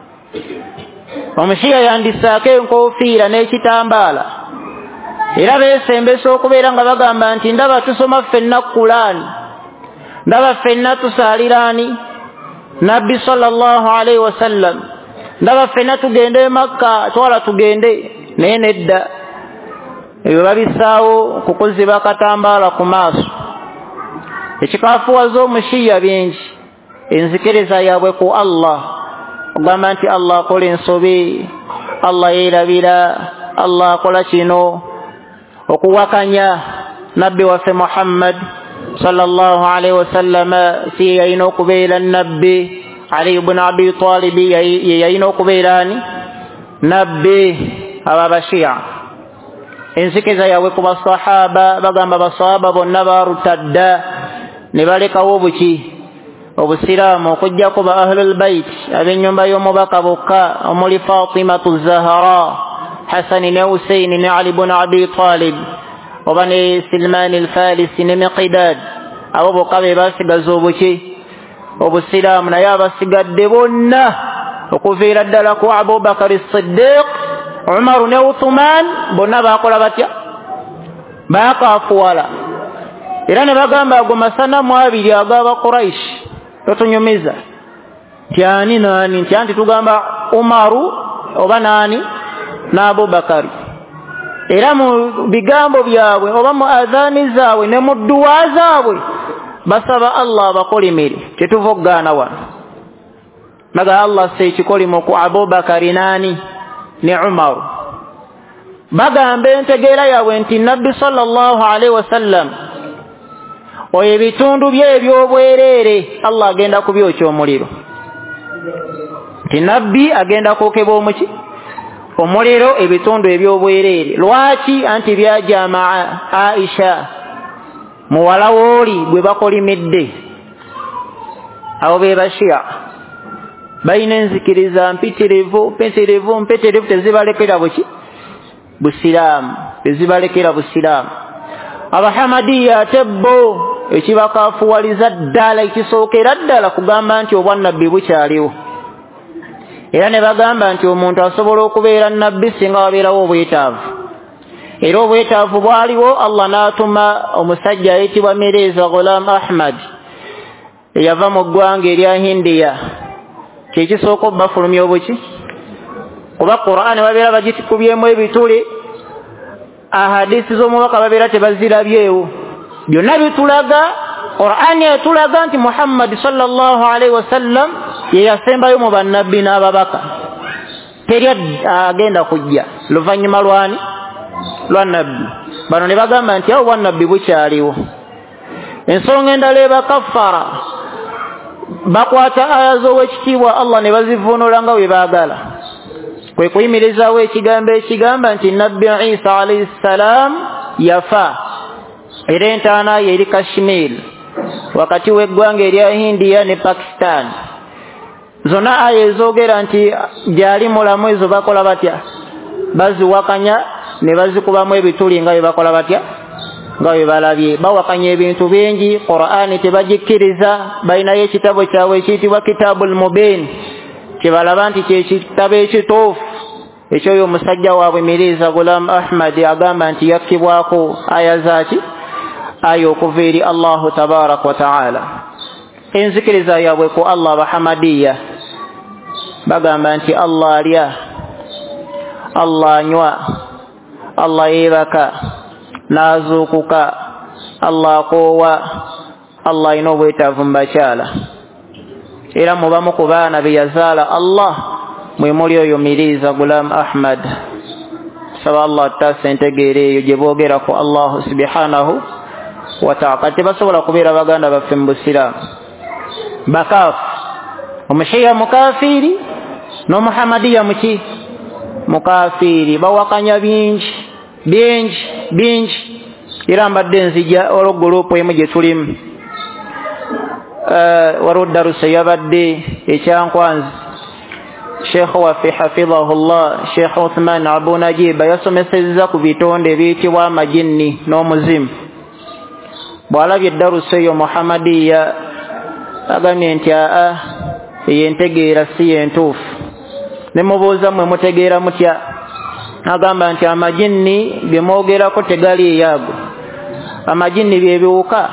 Omushiya yandisaako enkofiira n'ekitambaala era beesembesa okubeera nga bagamba nti ndaba tusoma ffenna Qur'an, ndaba ffenna tusaaliraani Nabbi sallallahu alaihi wasallam, ndaba ffenna tugende e Makka twala tugende. Naye nedda ebyo babisaawo kukuziba akatambaala ku maaso. Ekikaafuwaza omushiya bingi enzikiriza yaabwe ku Allah ogamba nti Allah akola ensobi, Allah yeerabira, Allah akola kino, okuwakanya nabbi waffe Muhammad sallallahu alaihi wasallam si yalina okubeera nabbi. Ali ibn Abi Talib yalina okubeera ani nabbi. Aba bashia enzikiriza yaabwe ku basahaba bagamba basahaba bonna barutadda ne balekawo obuki obusiraamu okujjako ba ahlul bait ab'ennyumba y'omubaka bokka omuli Fatimatu Zahra, Hasani ne Husaini ne Ali ibn Abi Talib oba ne Silman al-Farisi ne Miqdad. Abo bokka be basigaza obuki obusiraamu. Naye abasigadde bonna okuviira ddala ku Abubakar as-Siddiq, Umar ne Uthman bonna bakola batya bakaafuwala. Era ne bagamba ago masanamu abiri ag'aba Quraish totunyumiza tyani nani nti anti tugamba Umaru oba nani na Abubakari. Era mu bigambo byabwe oba mu adhani zaabwe ne mu dduwa zaabwe basaba Allah abakolimire tetuvoggaana wano. Naga Allah se kikolimo ku Abubakari nani ne Umaru. Bagamba entegeera yaabwe nti Nabbi sallallahu alaihi wasallam oyo ebitundu bye ebyobwereere Allah agenda kubyokya omuliro. Nti nabbi agenda kwokebwa omuki omuliro ebitundu ebyobwereere. Lwaki? Anti byajamaa Aisha muwala wooli gwe bakolimidde. Abo be bashia balina enzikiriza mpitirivu mpitirivu mpitirivu tezibalekera buki busiraamu, tezibalekera busiraamu. Abahamadiya tebbo ekibakaafuwaliza ddala ekisookera ddala kugamba nti obwannabbi bukyaliwo. Era ne bagamba nti omuntu asobola okubeera nabbi singa wabeerawo obwetaavu. Era obwetaavu bwaliwo, Allah n'atuma omusajja ayitibwa Mirza Ghulam Ahmad eyava mu ggwanga erya Hindiya. Kyekisooka obbafulumya obuki kuba Qur'ani babeera bagikubyemu ebituli, ahadisi z'omubaka babeera tebazirabyewo. Byonna bitulaga Qur'ani etulaga nti Muhammad sallallahu alaihi wasallam ye yasembayo mu bannabbi n'ababaka teri agenda kujja luvannyuma lwani lwa nabbi. Bano ne bagamba nti awo bwannabbi bukyaliwo. Ensonga endala ebakaffara bakwata aya z'owekitiibwa Allah ne bazivuunula nga bwe baagala, kwe kuyimirizaawo ekigambo ekigamba nti nabbi Isa alayhi salaam yafa era entaana ye eri Kashmir wakati w'eggwanga erya India ne Pakistan. Zonna aya ezoogera nti gyali mulamu ezo bakola batya? Baziwakanya ne bazikubamu ebituli nga bwe bakola batya? Nga bwe balabye. Bawakanya ebintu bingi. Qur'ani tebagikkiriza, balinayo ekitabo kyabwe ekiyitibwa Kitabul Mubin kyebalaba nti kyekitabo ekituufu ekyoyo omusajja waabwe Mirza Ghulam Ahmad agamba nti yakkibwako aya zaaki aya okuva eri Allahu tabaraka wa ta'ala. Enzikiriza yaabwe ku Allah Bahamadiya bagamba nti Allah alya, Allah anywa, Allah yeebaka n'azuukuka, Allah akoowa, Allah alina obwetaavu mu bakyala. Era mu bamu ku baana be yazaala Allah mwe muli oyo Mirza Ghulam Ahmad. Saba Allah taasa entegeera eyo gye boogera ku Allah subhanahu wa ta'ala. Kati basobola kubeera baganda baffe mu Busiraamu bakaafu, omushiya mukafiiri n'omuhamadiya muki mukafiiri. Bawakanya bingi bingi bingi era mbadde nzija olwo gurupu emu gye tulimu waliwo darusa yabadde ekyankwanzi Sheikh waffe hafidhahullah Sheikh Uthman Abu Najib yasomesezza ku bitonde ebiyitibwa amajinni n'omuzimu. Bw'alabye darusa eyo muhamadiya agambye nti aa eyentegeera si yentuufu. Ne mubuuza mwe mutegeera mutya? Agamba nti amajinni bye mwogerako tegali eyaago. Amajinni bye biwuka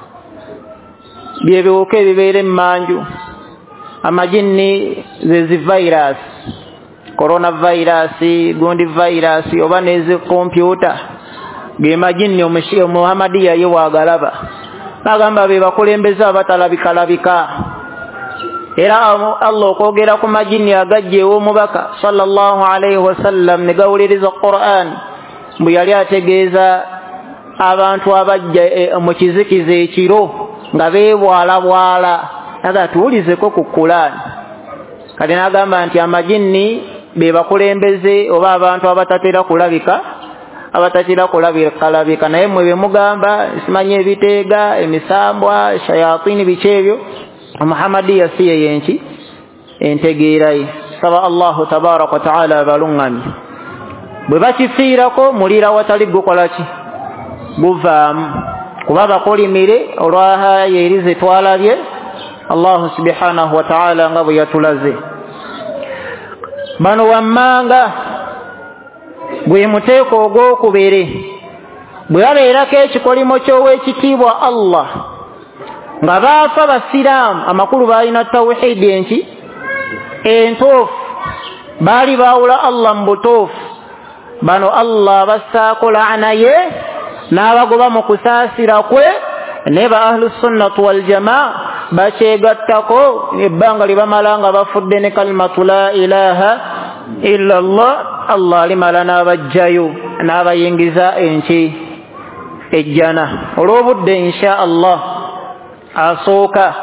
bye biwuka ebibeera emmanju. Amajinni ze zi virus, coronavirus, gundi virus oba nezi kompyuta ge majinni omushiya Muhammadiya ye waagalaba. Agamba be bakulembeza abatalabikalabika. Era Allah okwogera ku majinni agajjeewo omubaka sallallahu alayhi wasallam ne gawuliriza Qur'an mbu yali ategeeza abantu abajja mu kizikiza ekiro nga beebwalabwala naga tuwulizeko ku Qur'an. Kati n'agamba nti amajinni be bakulembeze oba abantu abatatera kulabika abatatera kulabika naye mwe be mugamba simanye ebiteega emisambwa shayatini bikyebyo Muhammadiya si ye yenki entegeera ye. Saba Allahu tabaraka wa ta'ala abalungami bwe bakifiirako mulira watali gukola ki guvaamu kuba bakolimire olwaha yerize twalabye Allahu subhanahu wa ta'ala nga bwe yatulaze. Bano wammanga gwe muteeko ogwokubere bwe babeerako ekikolimo ky'owekitiibwa Allah nga baafa basiraamu amakulu baalina tawhidi enki entuufu baali baawula Allah mu butuufu. Bano Allah bassaako laana ye n'abagoba mu kusaasira kwe ne ba ahlu sunnati wal jamaa bakyegattako ebbanga lye bamala nga bafudde ne kalimatu la ilaha illa Allah. Allah alimala n'abajjayo n'abayingiza enki ejjana olw'obudde insha Allah. Asooka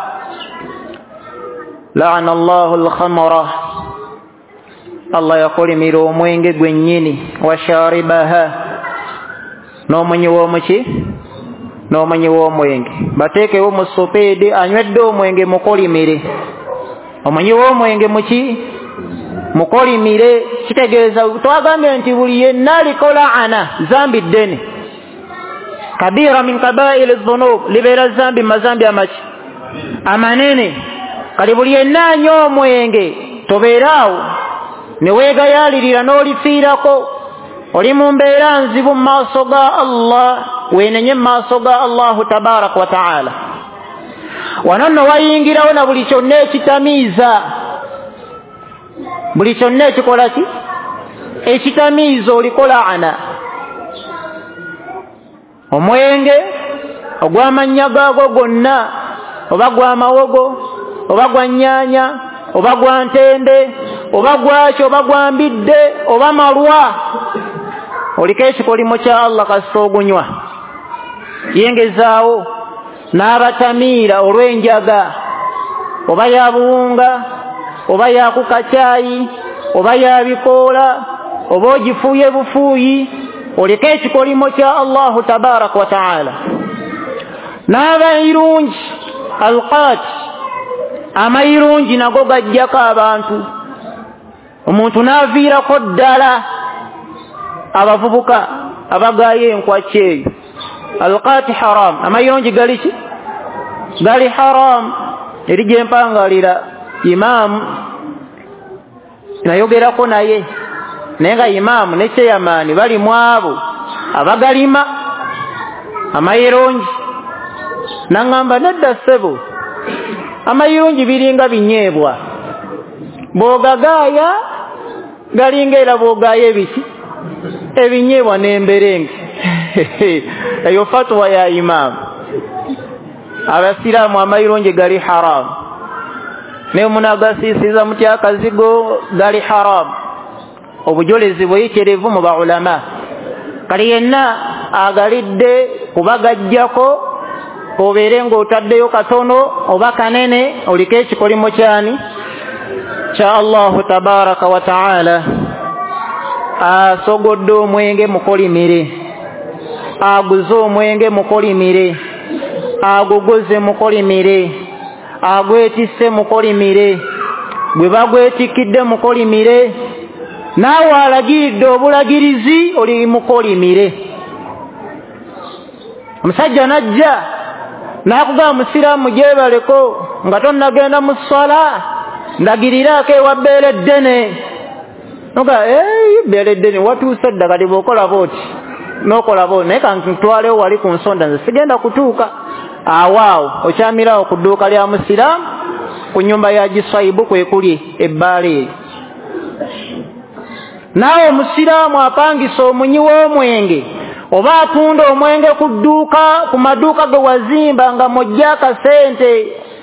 la'ana Allahu al-khamra, Allah yakolimira omwenge gwennyini wa sharibaha n'omunyi w'omuki n'omunyi w'omwenge. Bateekewo mu sopeedi anywedde omwenge mukolimire. Omunyi w'omwenge muki mukolimire. Kitegeeza twagambye nti buli yenna aliko la'ana zambi ddene kabira min kabaili dhunub libeera zambi mazambi amaki amanene. Kali buli yenna anywa omwenge tobeeraawo ne weegayaalirira n'olifiirako oli mu mbeera nzibu mu maaso ga Allah weenenye mu maaso ga Allahu tabaraka wa ta'ala. Wano nno wayingirawo na buli kyonna ekitamiiza buli kyonna ekikola ki ekitamiiza oliko laana. Omwenge ogw'amannya gaago gonna oba gwa mawogo oba gwa nnyanya oba gwa ntende oba gwaki oba gwambidde oba malwa oliko ekikolimo kya Allah kasita ogunywa yengezaawo n'abatamiira olw'enjaga oba ya buwunga oba ya kukacaayi oba ya bikoola oba ogifuuye bufuuyi oliko ekikolimo kya Allahu tabaraka wa taala. N'amayirungi alqaat amayirungi nago gajjako abantu omuntu n'aviirako ddala abavubuka abagaayo enkwakya eyo alqaati haram amayirungi gali ki gali haram eri gye mpangalira imaamu nayogerako naye naye nga imaamu ne chairman bali mu abo abagalima amayirungi naŋŋamba nedda ssebo amayirungi biringa binyeebwa bw'ogagaaya galinga era bw'ogaaya ebiki ebinyeebwa n'emberenge eyo fatwa ya imaamu abasiraamu amayirungi gali haramu naye omunagasiisiza mutya akazigo gali haramu obujolezi bweyekerevu mu baulama kali yenna agalidde kuba gajjako obeere ng'otaddeyo katono oba kanene oliko ekikolimo kyani kya Allahu tabaraka wa taala. Asogodde omwenge mukolimire aguze omwenge mukolimire agugoze mukolimire agwetisse mukolimire bwe bagwetikidde mukolimire naawe alagiridde obulagirizi oli mukolimire. Omusajja najja n'akugamba musiraamu gyebaleko nga tonnagenda mu ssala ndagiriraako ewa bbeere ddene noga eyi bbeere ddene watuuse dda kati bw'okola booti n'okola booti naye kantwalewo wali ku nsonda nze sigenda kutuuka awaawo okyamirawo ku dduuka lya musiraamu ku nnyumba ya giswaibu kwe kuli ebbaala eyo. Naawe omusiraamu apangisa omunyi w'omwenge oba atunda omwenge ku dduuka ku maduuka ge wazimba nga mojja akasente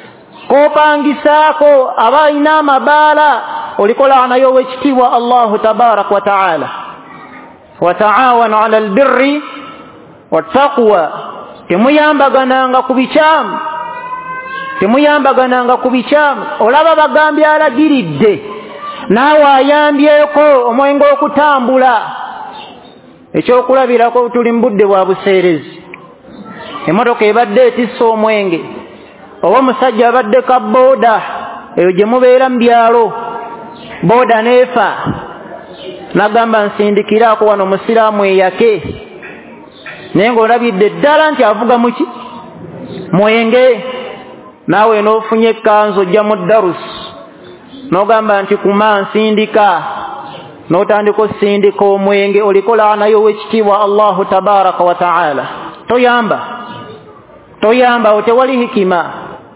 kopangisaako aba alina amabaala olikola nayo w'ekitiibwa Allahu tabaraka wa taala. wa taawanu ala albirri wattaqwa, temuyambagananga ku bikyamu temuyambagananga ku bikyamu. Olaba bagambye alagiridde naawe ayambyeko omwenge okutambula. Ekyokulabirako tuli mu budde bwa buseerezi. Emmotoka ebadde etissa omwenge oba omusajja abadde ka booda eyo gye mubeera mu byalo, booda neefa nagamba nsindikiraako wano omusiraamu eyake, naye ng'olabidde ddala nti avuga muki mwenge. Naawe n'ofunye ekkanzu ojja mu darusi n'ogamba nti kuma nsindika, n'otandika osindika omwenge, olikola nayo w'ekitiibwa Allahu tabaraka wa taala. Toyamba toyamba o tewali hikima.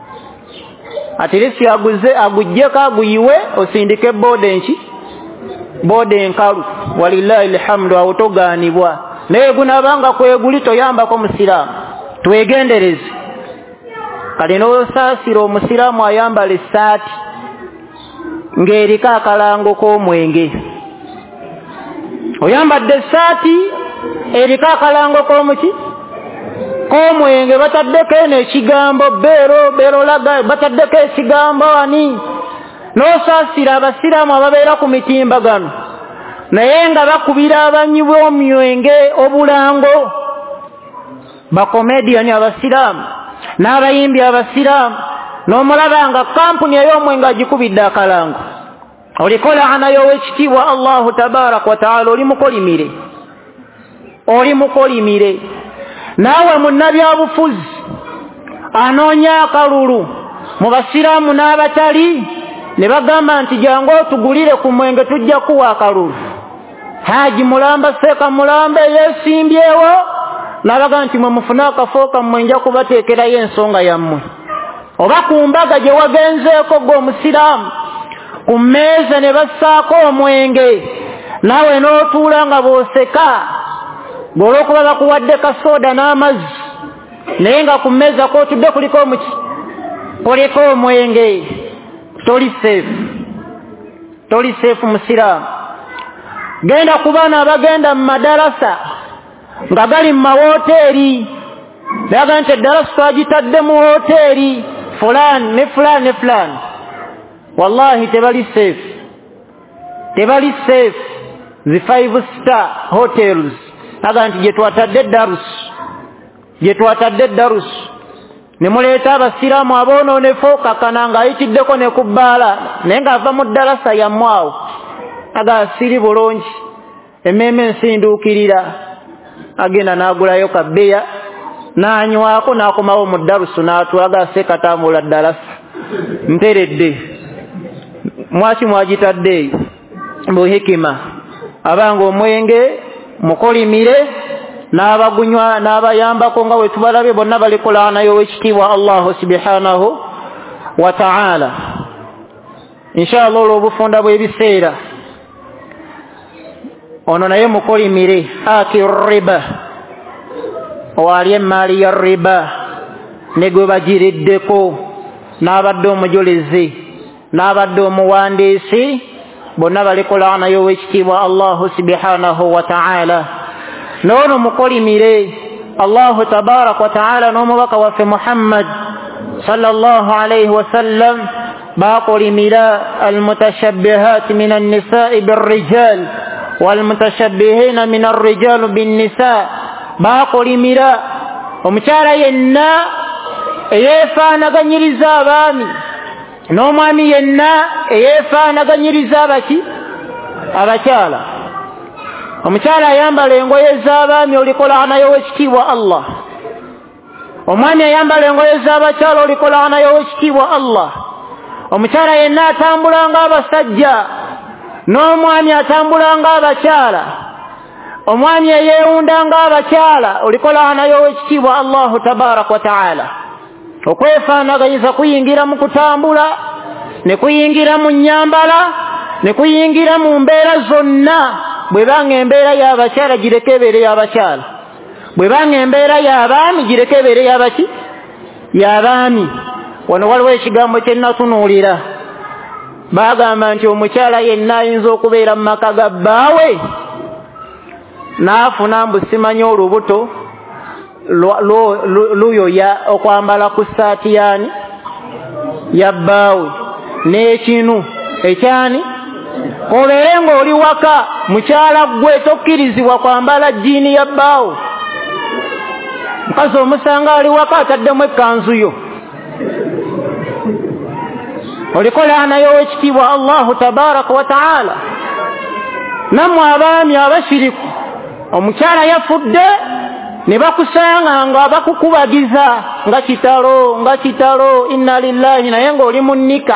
Atirisi aguze agujjeko aguyiwe osindike booda enki booda enkalu, walillahi alhamdu, awo togaanibwa. Naye gunaabanga kweguli toyambako musiraamu. Twegendereze. Kale n'osaasira omusiraamu ayambala essaati ng'eriko akalango k'omwenge. Oyambadde essaati eriko akalango k'omuki k'omwenge, bataddeko eno ekigambo beero beero laga, bataddeko ekigambo ani. N'osaasira abasiraamu ababeera ku mitimbagano naye nga bakubira abanywi b'omwenge obulango, bakomediyani abasiraamu n'abayimbi abasiraamu, n'omulaba nga kampuni ey'omwenge agikubidde akalango, olikola anayo w'ekitiibwa Allahu tabaraka wa taala. Oli mukolimire, oli mukolimire. Naawe munnabyabufuzi anoonya akalulu mu basiraamu n'abatali, ne bagamba nti jangu otugulire ku mwenge tujja kuwa akalulu. Haji Mulamba Seeka Mulamba yeesimbyewo n'abaga nti mwe mufune akafo kammwe nja kubateekerayo ensonga yammwe. Oba ku mbaga gye wagenzeeko gwe omusiraamu ku mmeeza ne bassaako omwenge, naawe n'otuula nga bw'oseka olw'okuba bakuwadde kasooda n'amazzi, naye nga ku mmeeza kw'otudde kuliko omuki kuliko omwenge. toli safe toli safe musiramu genda ku baana abagenda mu madarasa nga gali mu mahoteri naga nti edarasa twagitadde mu hoteri fulani ne fulani ne fulani wallahi tebali safe tebali safe zi five star hotels naga nti gye twatadde darus gye twatadde darus ne muleeta abasiraamu aboonoonefo kakana ng'ayitiddeko ne ku bbaala naye ng'ava mu ddarasa yammwawo aga siri bulungi emmeeme ensinduukirira agenda n'agulayo kabbeya n'anywako n'akomawo mu ddarusu n'atulaga sekatambula ddarasa nteredde mwaki mwagitadde eyo buhikima abanga omwenge mukolimire n'abagunywa n'abayambako nga bwe tubalabye bonna balikolaanayo w'ekitiibwa allahu subhanahu wa ta'ala inshallah olw'obufunda bw'ebiseera ono naye mukolimire aki riba owaali emmaali ya riba ne gwe bagiriddeko n'abadde omujolezi n'abadde omuwandiisi bonna balikolaanayo w'ekitiibwa allahu subhanahu wa ta'ala nono mukolimire allahu tabaraka wa ta'ala n'omubaka waffe muhammad sallallahu alayhi wa sallam bakolimira almutashabbihat min annisa'i birrijal walmutashabbihina min arrijal binnisa bakolimira omukyala yenna eyeefaanaganyiriza abaami n'omwami yenna eyeefaanaganyiriza abaki abakyala omukyala ayambala engoye z'abaami olikolaanayo w'ekitiibwa allah omwami ayambala engoye z'abakyala olikolaanayo w'ekitiibwa allah omukyala yenna atambula ng'abasajja n'omwami atambula ng'abakyala omwami eyeewunda ng'abakyala olikolaanayo w'ekitiibwa allahu tabaraka wa ta'ala okwefaanaganyiza kuyingira mu kutambula ne kuyingira mu nnyambala ne kuyingira mu mbeera zonna bwe banga embeera y'abakyala gireke ebeere y'abakyala bwe banga embeera y'abaami gireke ebeere y'abaki y'abaami wano waliwo ekigambo kye nnatunuulira baagamba nti omukyala yenna ayinza okubeera mu maka ga bbaawe n'afuna mbu simanyi olubuto luyoya okwambala ku ssaati yaani ya bbaawe n'ekinu ekyani obeere ng'oli waka mukyala gwe tokkirizibwa kwambala jjiini ya bbaawo mukazi omusanga ali waka ataddemu ekkanzu yo olikolaanayo w'ekitiibwa allahu tabaraka wa ta'ala nammwe abaami abashiriku omukyala yafudde ne bakusanga nga bakukubagiza nga kitalo nga kitalo inna lillahi naye ng'oli mu nnika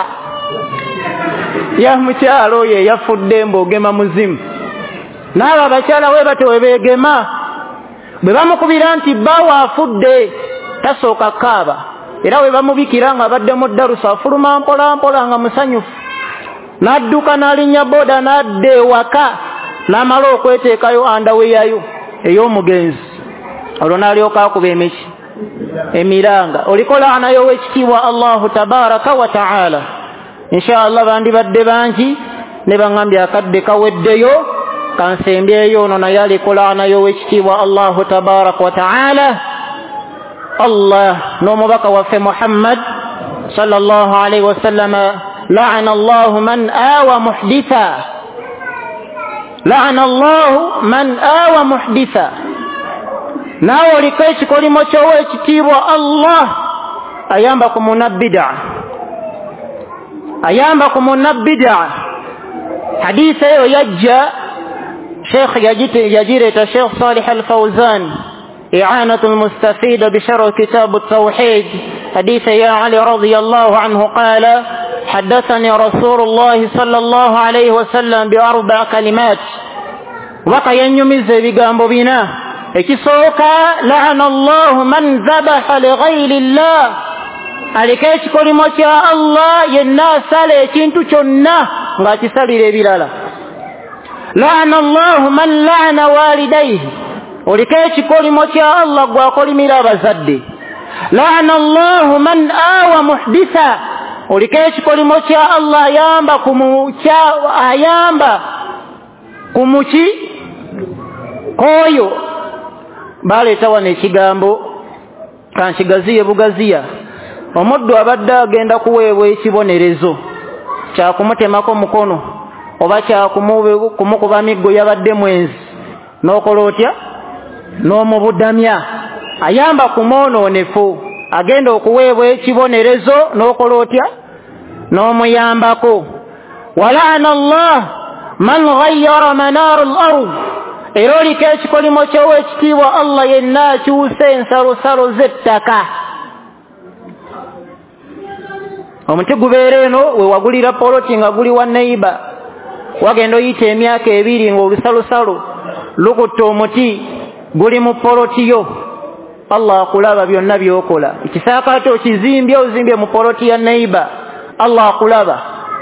ya mukyala oyo yafudde mb'ogema muzimu n'abo abakyala we bate we beegema bwe bamukubira nti bbaawo afudde tasooka kaaba era we bamubikira nga badde mu ddarusa afuluma mpola mpola nga musanyufu n'adduka n'alinnya booda n'adda ewaka n'amala okweteekayo andaweyayo ey'omugenzi olwo n'alyoka akuba emiki emiranga olikolaanayo w'ekitiibwa allahu tabaraka wa ta'ala inshallah bandibadde bangi ne baŋŋambye akadde kaweddeyo kansembyeyo ono naye alikolaanayo w'ekitiibwa allahu tabaraka wa ta'ala allah n'omubaka waffe muhammad sallallahu alayhi wa sallama la'ana allahu man awa muhditha la'ana allahu man awa muhditha naawe oliko ekikolimo ky'ow'ekitiibwa allah ayamba ku munabbida ayamba ku munabbida hadisa eyo yajja sheikh yagireeta sheikh salih al-fawzan إعانة المستفيد بشرح كتاب التوحيد حديث يا علي رضي الله عنه قال حدثني رسول الله صلى الله عليه وسلم بأربع كلمات وقع ينمز بقام بنا اكسوكا لعن الله من ذبح لغير الله عليكيش كلمة يا الله ينا سالي تشنا غاتي سالي بلالا لعن الله من لعن والديه oliko ekikolimo kya allah gwakolimira abazadde la'ana allahu man awa muhditha oliko ekikolimo kya Allah ayamba kumukya ayamba kumuki koyo baleeta wano ekigambo kankigaziye bugaziya omuddu abadde agenda kuweebwa ekibonerezo kya kumutemako mukono oba kya kumukuba miggo yabadde mwenzi n'okola otya n'omubudamya ayamba kumwononefu agenda okuweebwa ekibonerezo n'okola otya n'omuyambako walaana Allah man ghayyara manar al-ard era oliko ekikolimo ky'owekitiibwa Allah yenna akyusa ensalosalo z'ettaka omuti gubeera eno we wagulira poloti nga guli wa neiba wagenda oyita emyaka ebiri ng'olusalosalo lukutte omuti guli mu poloti yo Allah akulaba byonna byokola ekisaakaate okizimbye ozimbye mu poloti ya neiba Allah akulaba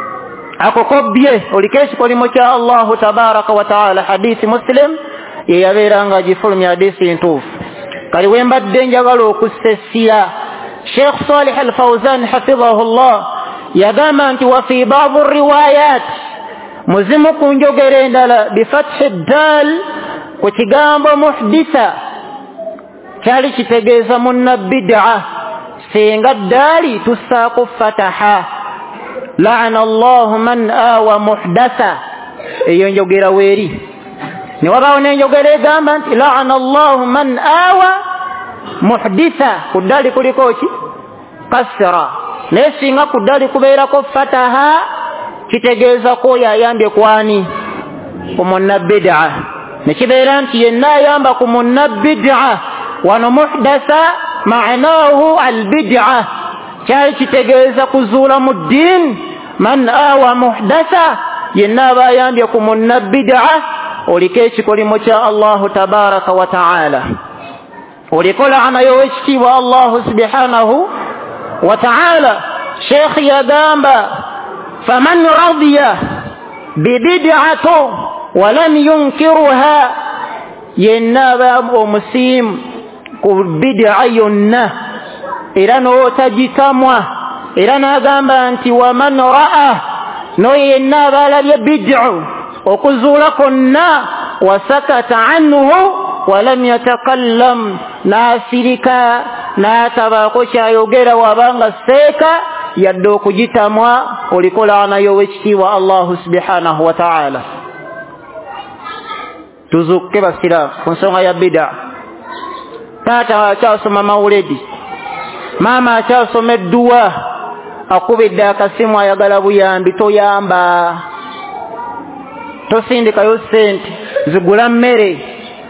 akokobye oliko ekikolimo kya Allahu tabaraka wa taala hadithi Muslim ye yabeeranga agifulumya hadithi ntuufu kali wembadde njagala okusesira Sheikh Salih Al-Fawzan hafidhahullah yagamba nti wa fi ba'd ar-riwayat muzimu ku njogera endala bifathi ddal ku kigambo muhditha kyali kitegeeza munnabid'a singa ddaali tussaako fataha la'ana Allahu man awa muhdatha eyo njogera weeri ne wabaawo n'enjogera egamba nti la'ana Allahu man awa muhditha ku ddaali kuliko ki kasra naye singa ku ddaali kubeerako fataha kitegeeza ko yayambye kwani ku munnabid'a ne kibeera nti yenna ayamba ku munnabid'a wano muhdatha ma'nahu al-bid'a kyali kitegeeza kuzuula mu ddiin man awa muhdatha yenna aba ayambye ku munnabid'a oliko ekikolimo kya Allahu tabaraka wa ta'ala oliko laana y'owekitiibwa Allahu subhanahu wa ta'ala Sheikh yagamba faman radiya bibid'atin wa lam yunkiruha yenna aba omusiimu ku bid'a yonna era n'otagitamwa era n'agamba nti waman ra'a no yenna aba alabye bid'u okuzuula konna wasakata anhu walam yatakallam n'asirika n'atabaako kyayogera wabanga seeka yadde okugitamwa oliko laana y'owekitiibwa Allahu subhanahu wa ta'ala tuzukke basiraamu ku nsonga ya bid'a taata akyasoma mawuledi maama akyasoma edduwa akubidde akasimu ayagala buyambi toyamba tosindikayo sente zigula mmere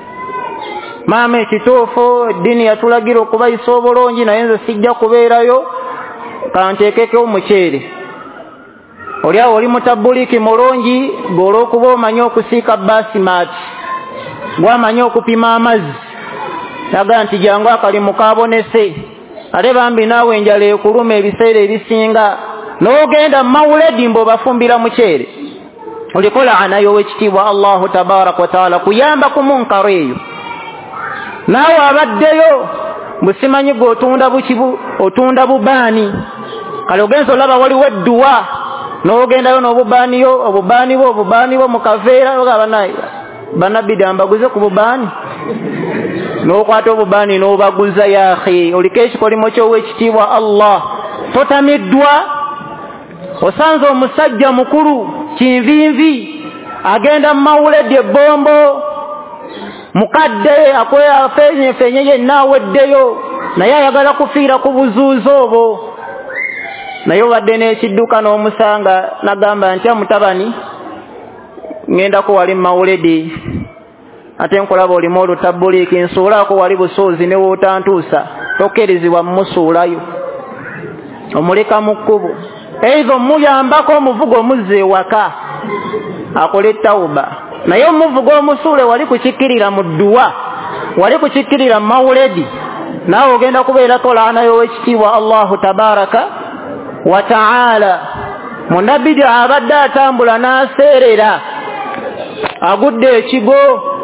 maama ekituufu eddiini yatulagira okubayisa obulungi naye nze sijja kubeerayo kanteekeko omuceere oli awo oli mutabuliki mulungi gw'olwokuba omanyi okusiika basimaati gw'amanyi okupima amazzi naga nti jangu akalimu kabonese ate bambi naawe enjala ekuluma ebiseera ebisinga n'ogenda mawuledi mb'obafumbira muceere oliko laana y'owekitiibwa Allahu tabaraka wa taala kuyamba ku munkaro eyo naawe abaddeyo busimanyi gwe otunda bukibu otunda bubaani kale ogenza olaba waliwo edduwa n'ogendayo n'obubaaniyo obubaani bwo obubaani bwo mu kaveera ogaba naye bannabid'a mbaguze ku bubaani n'okwata obubaani n'obaguza ya akhi oliko ekikolimo ky'owekitiibwa Allah totamiddwa osanze omusajja mukulu kinvinvi agenda mu mawuledi ebbombo mukadde akweyafenyefenye yenna aweddeyo naye ayagala kufiira ku buzuuzi obwo naye obadde n'ekidduka n'omusanga nagamba nti mutabani ŋŋendako wali mawuledi ate nkulaba olimu olutabuliki nsuulaako wali busoozi ne wootantuusa tokkirizibwa mumusuulayo omuleka mu kkubo eitha omuyambako omuvugo omuzza ewaka akola ettawuba naye omuvugo omusuule wali kukikkirira mu dduwa wali kukikkirira mu mawuledi naawe ogenda kubeerako laana y'owekitiibwa Allahu tabaraka wa ta'ala munnabid'a abadde atambula n'aseerera agudde ekigo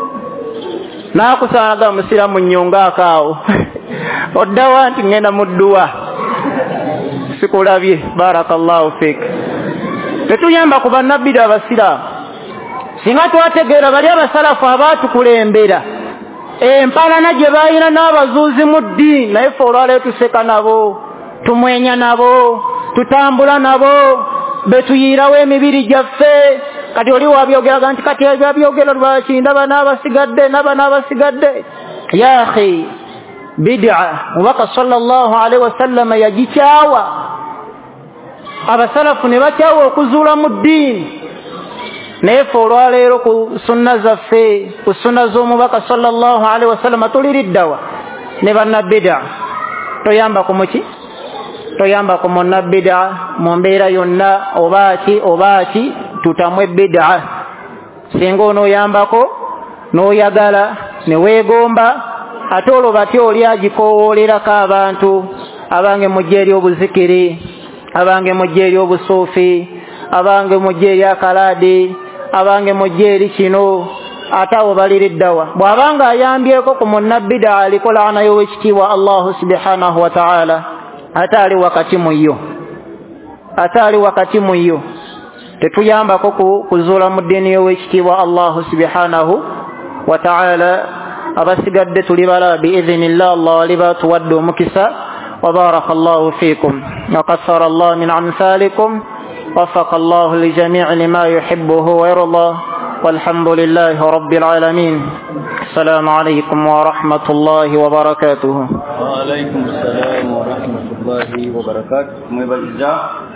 n'akusanaga musiramu nnyonga akaawo oddawa nti ŋŋenda mu dduwa sikulabye barakallahu fik tetuyamba ku bannabbi abasiraamu singa twategeera bali abasalafu abaatukulembera empalana gye bayina n'abazuuzi mu ddiini naye fe olwaleero tuseka nabo tumwenya nabo tutambula nabo betuyiirawo emibiri gyaffe kati oli wabyogeraga nti kati ebyabyogera lwaki ndaba n'abasigadde naba n'abasigadde ya akhi bid'a mubaka sallallahu alaihi wasallam yagikyawa abasalafu ne bakyawa okuzuula mu ddiini naye fe olwaleero ku sunna zaffe ku sunna z'omubaka sallallahu alaihi wasallam tuliriddawa ne bannabid'a toyamba ku muki toyamba ku munnabid'a mu mbeera yonna obaaki obaaki tutamwe bid'a singa onooyambako n'oyagala ne weegomba ate olwo batyo oli agikoowolerako abantu abange mujja eri obuzikiri abange mujja eri obusuufi abange mujja eri akalaadi abange mujja eri kino ate abo baliriddawa bw'abanga ayambyeko ku munnabid'a aliko laana y'owekitiibwa allahu subhanahu wa ta'ala ate ali wakati mu yo ate ali wakati mu yo tetuyambako kuzuula mu ddiini y'owekitiibwa allahu subhanahu wa ta'ala abasigadde tuli bala biidhinillah allah aliba tuwadde omukisa wa barakallahu fikum wa kathara allah min amthalikum وفق الله لجميع لما يحبه ويرضى والحمد لله رب العالمين السلام عليكم ورحمة الله وبركاته. وعليكم السلام ورحمة الله وبركاته.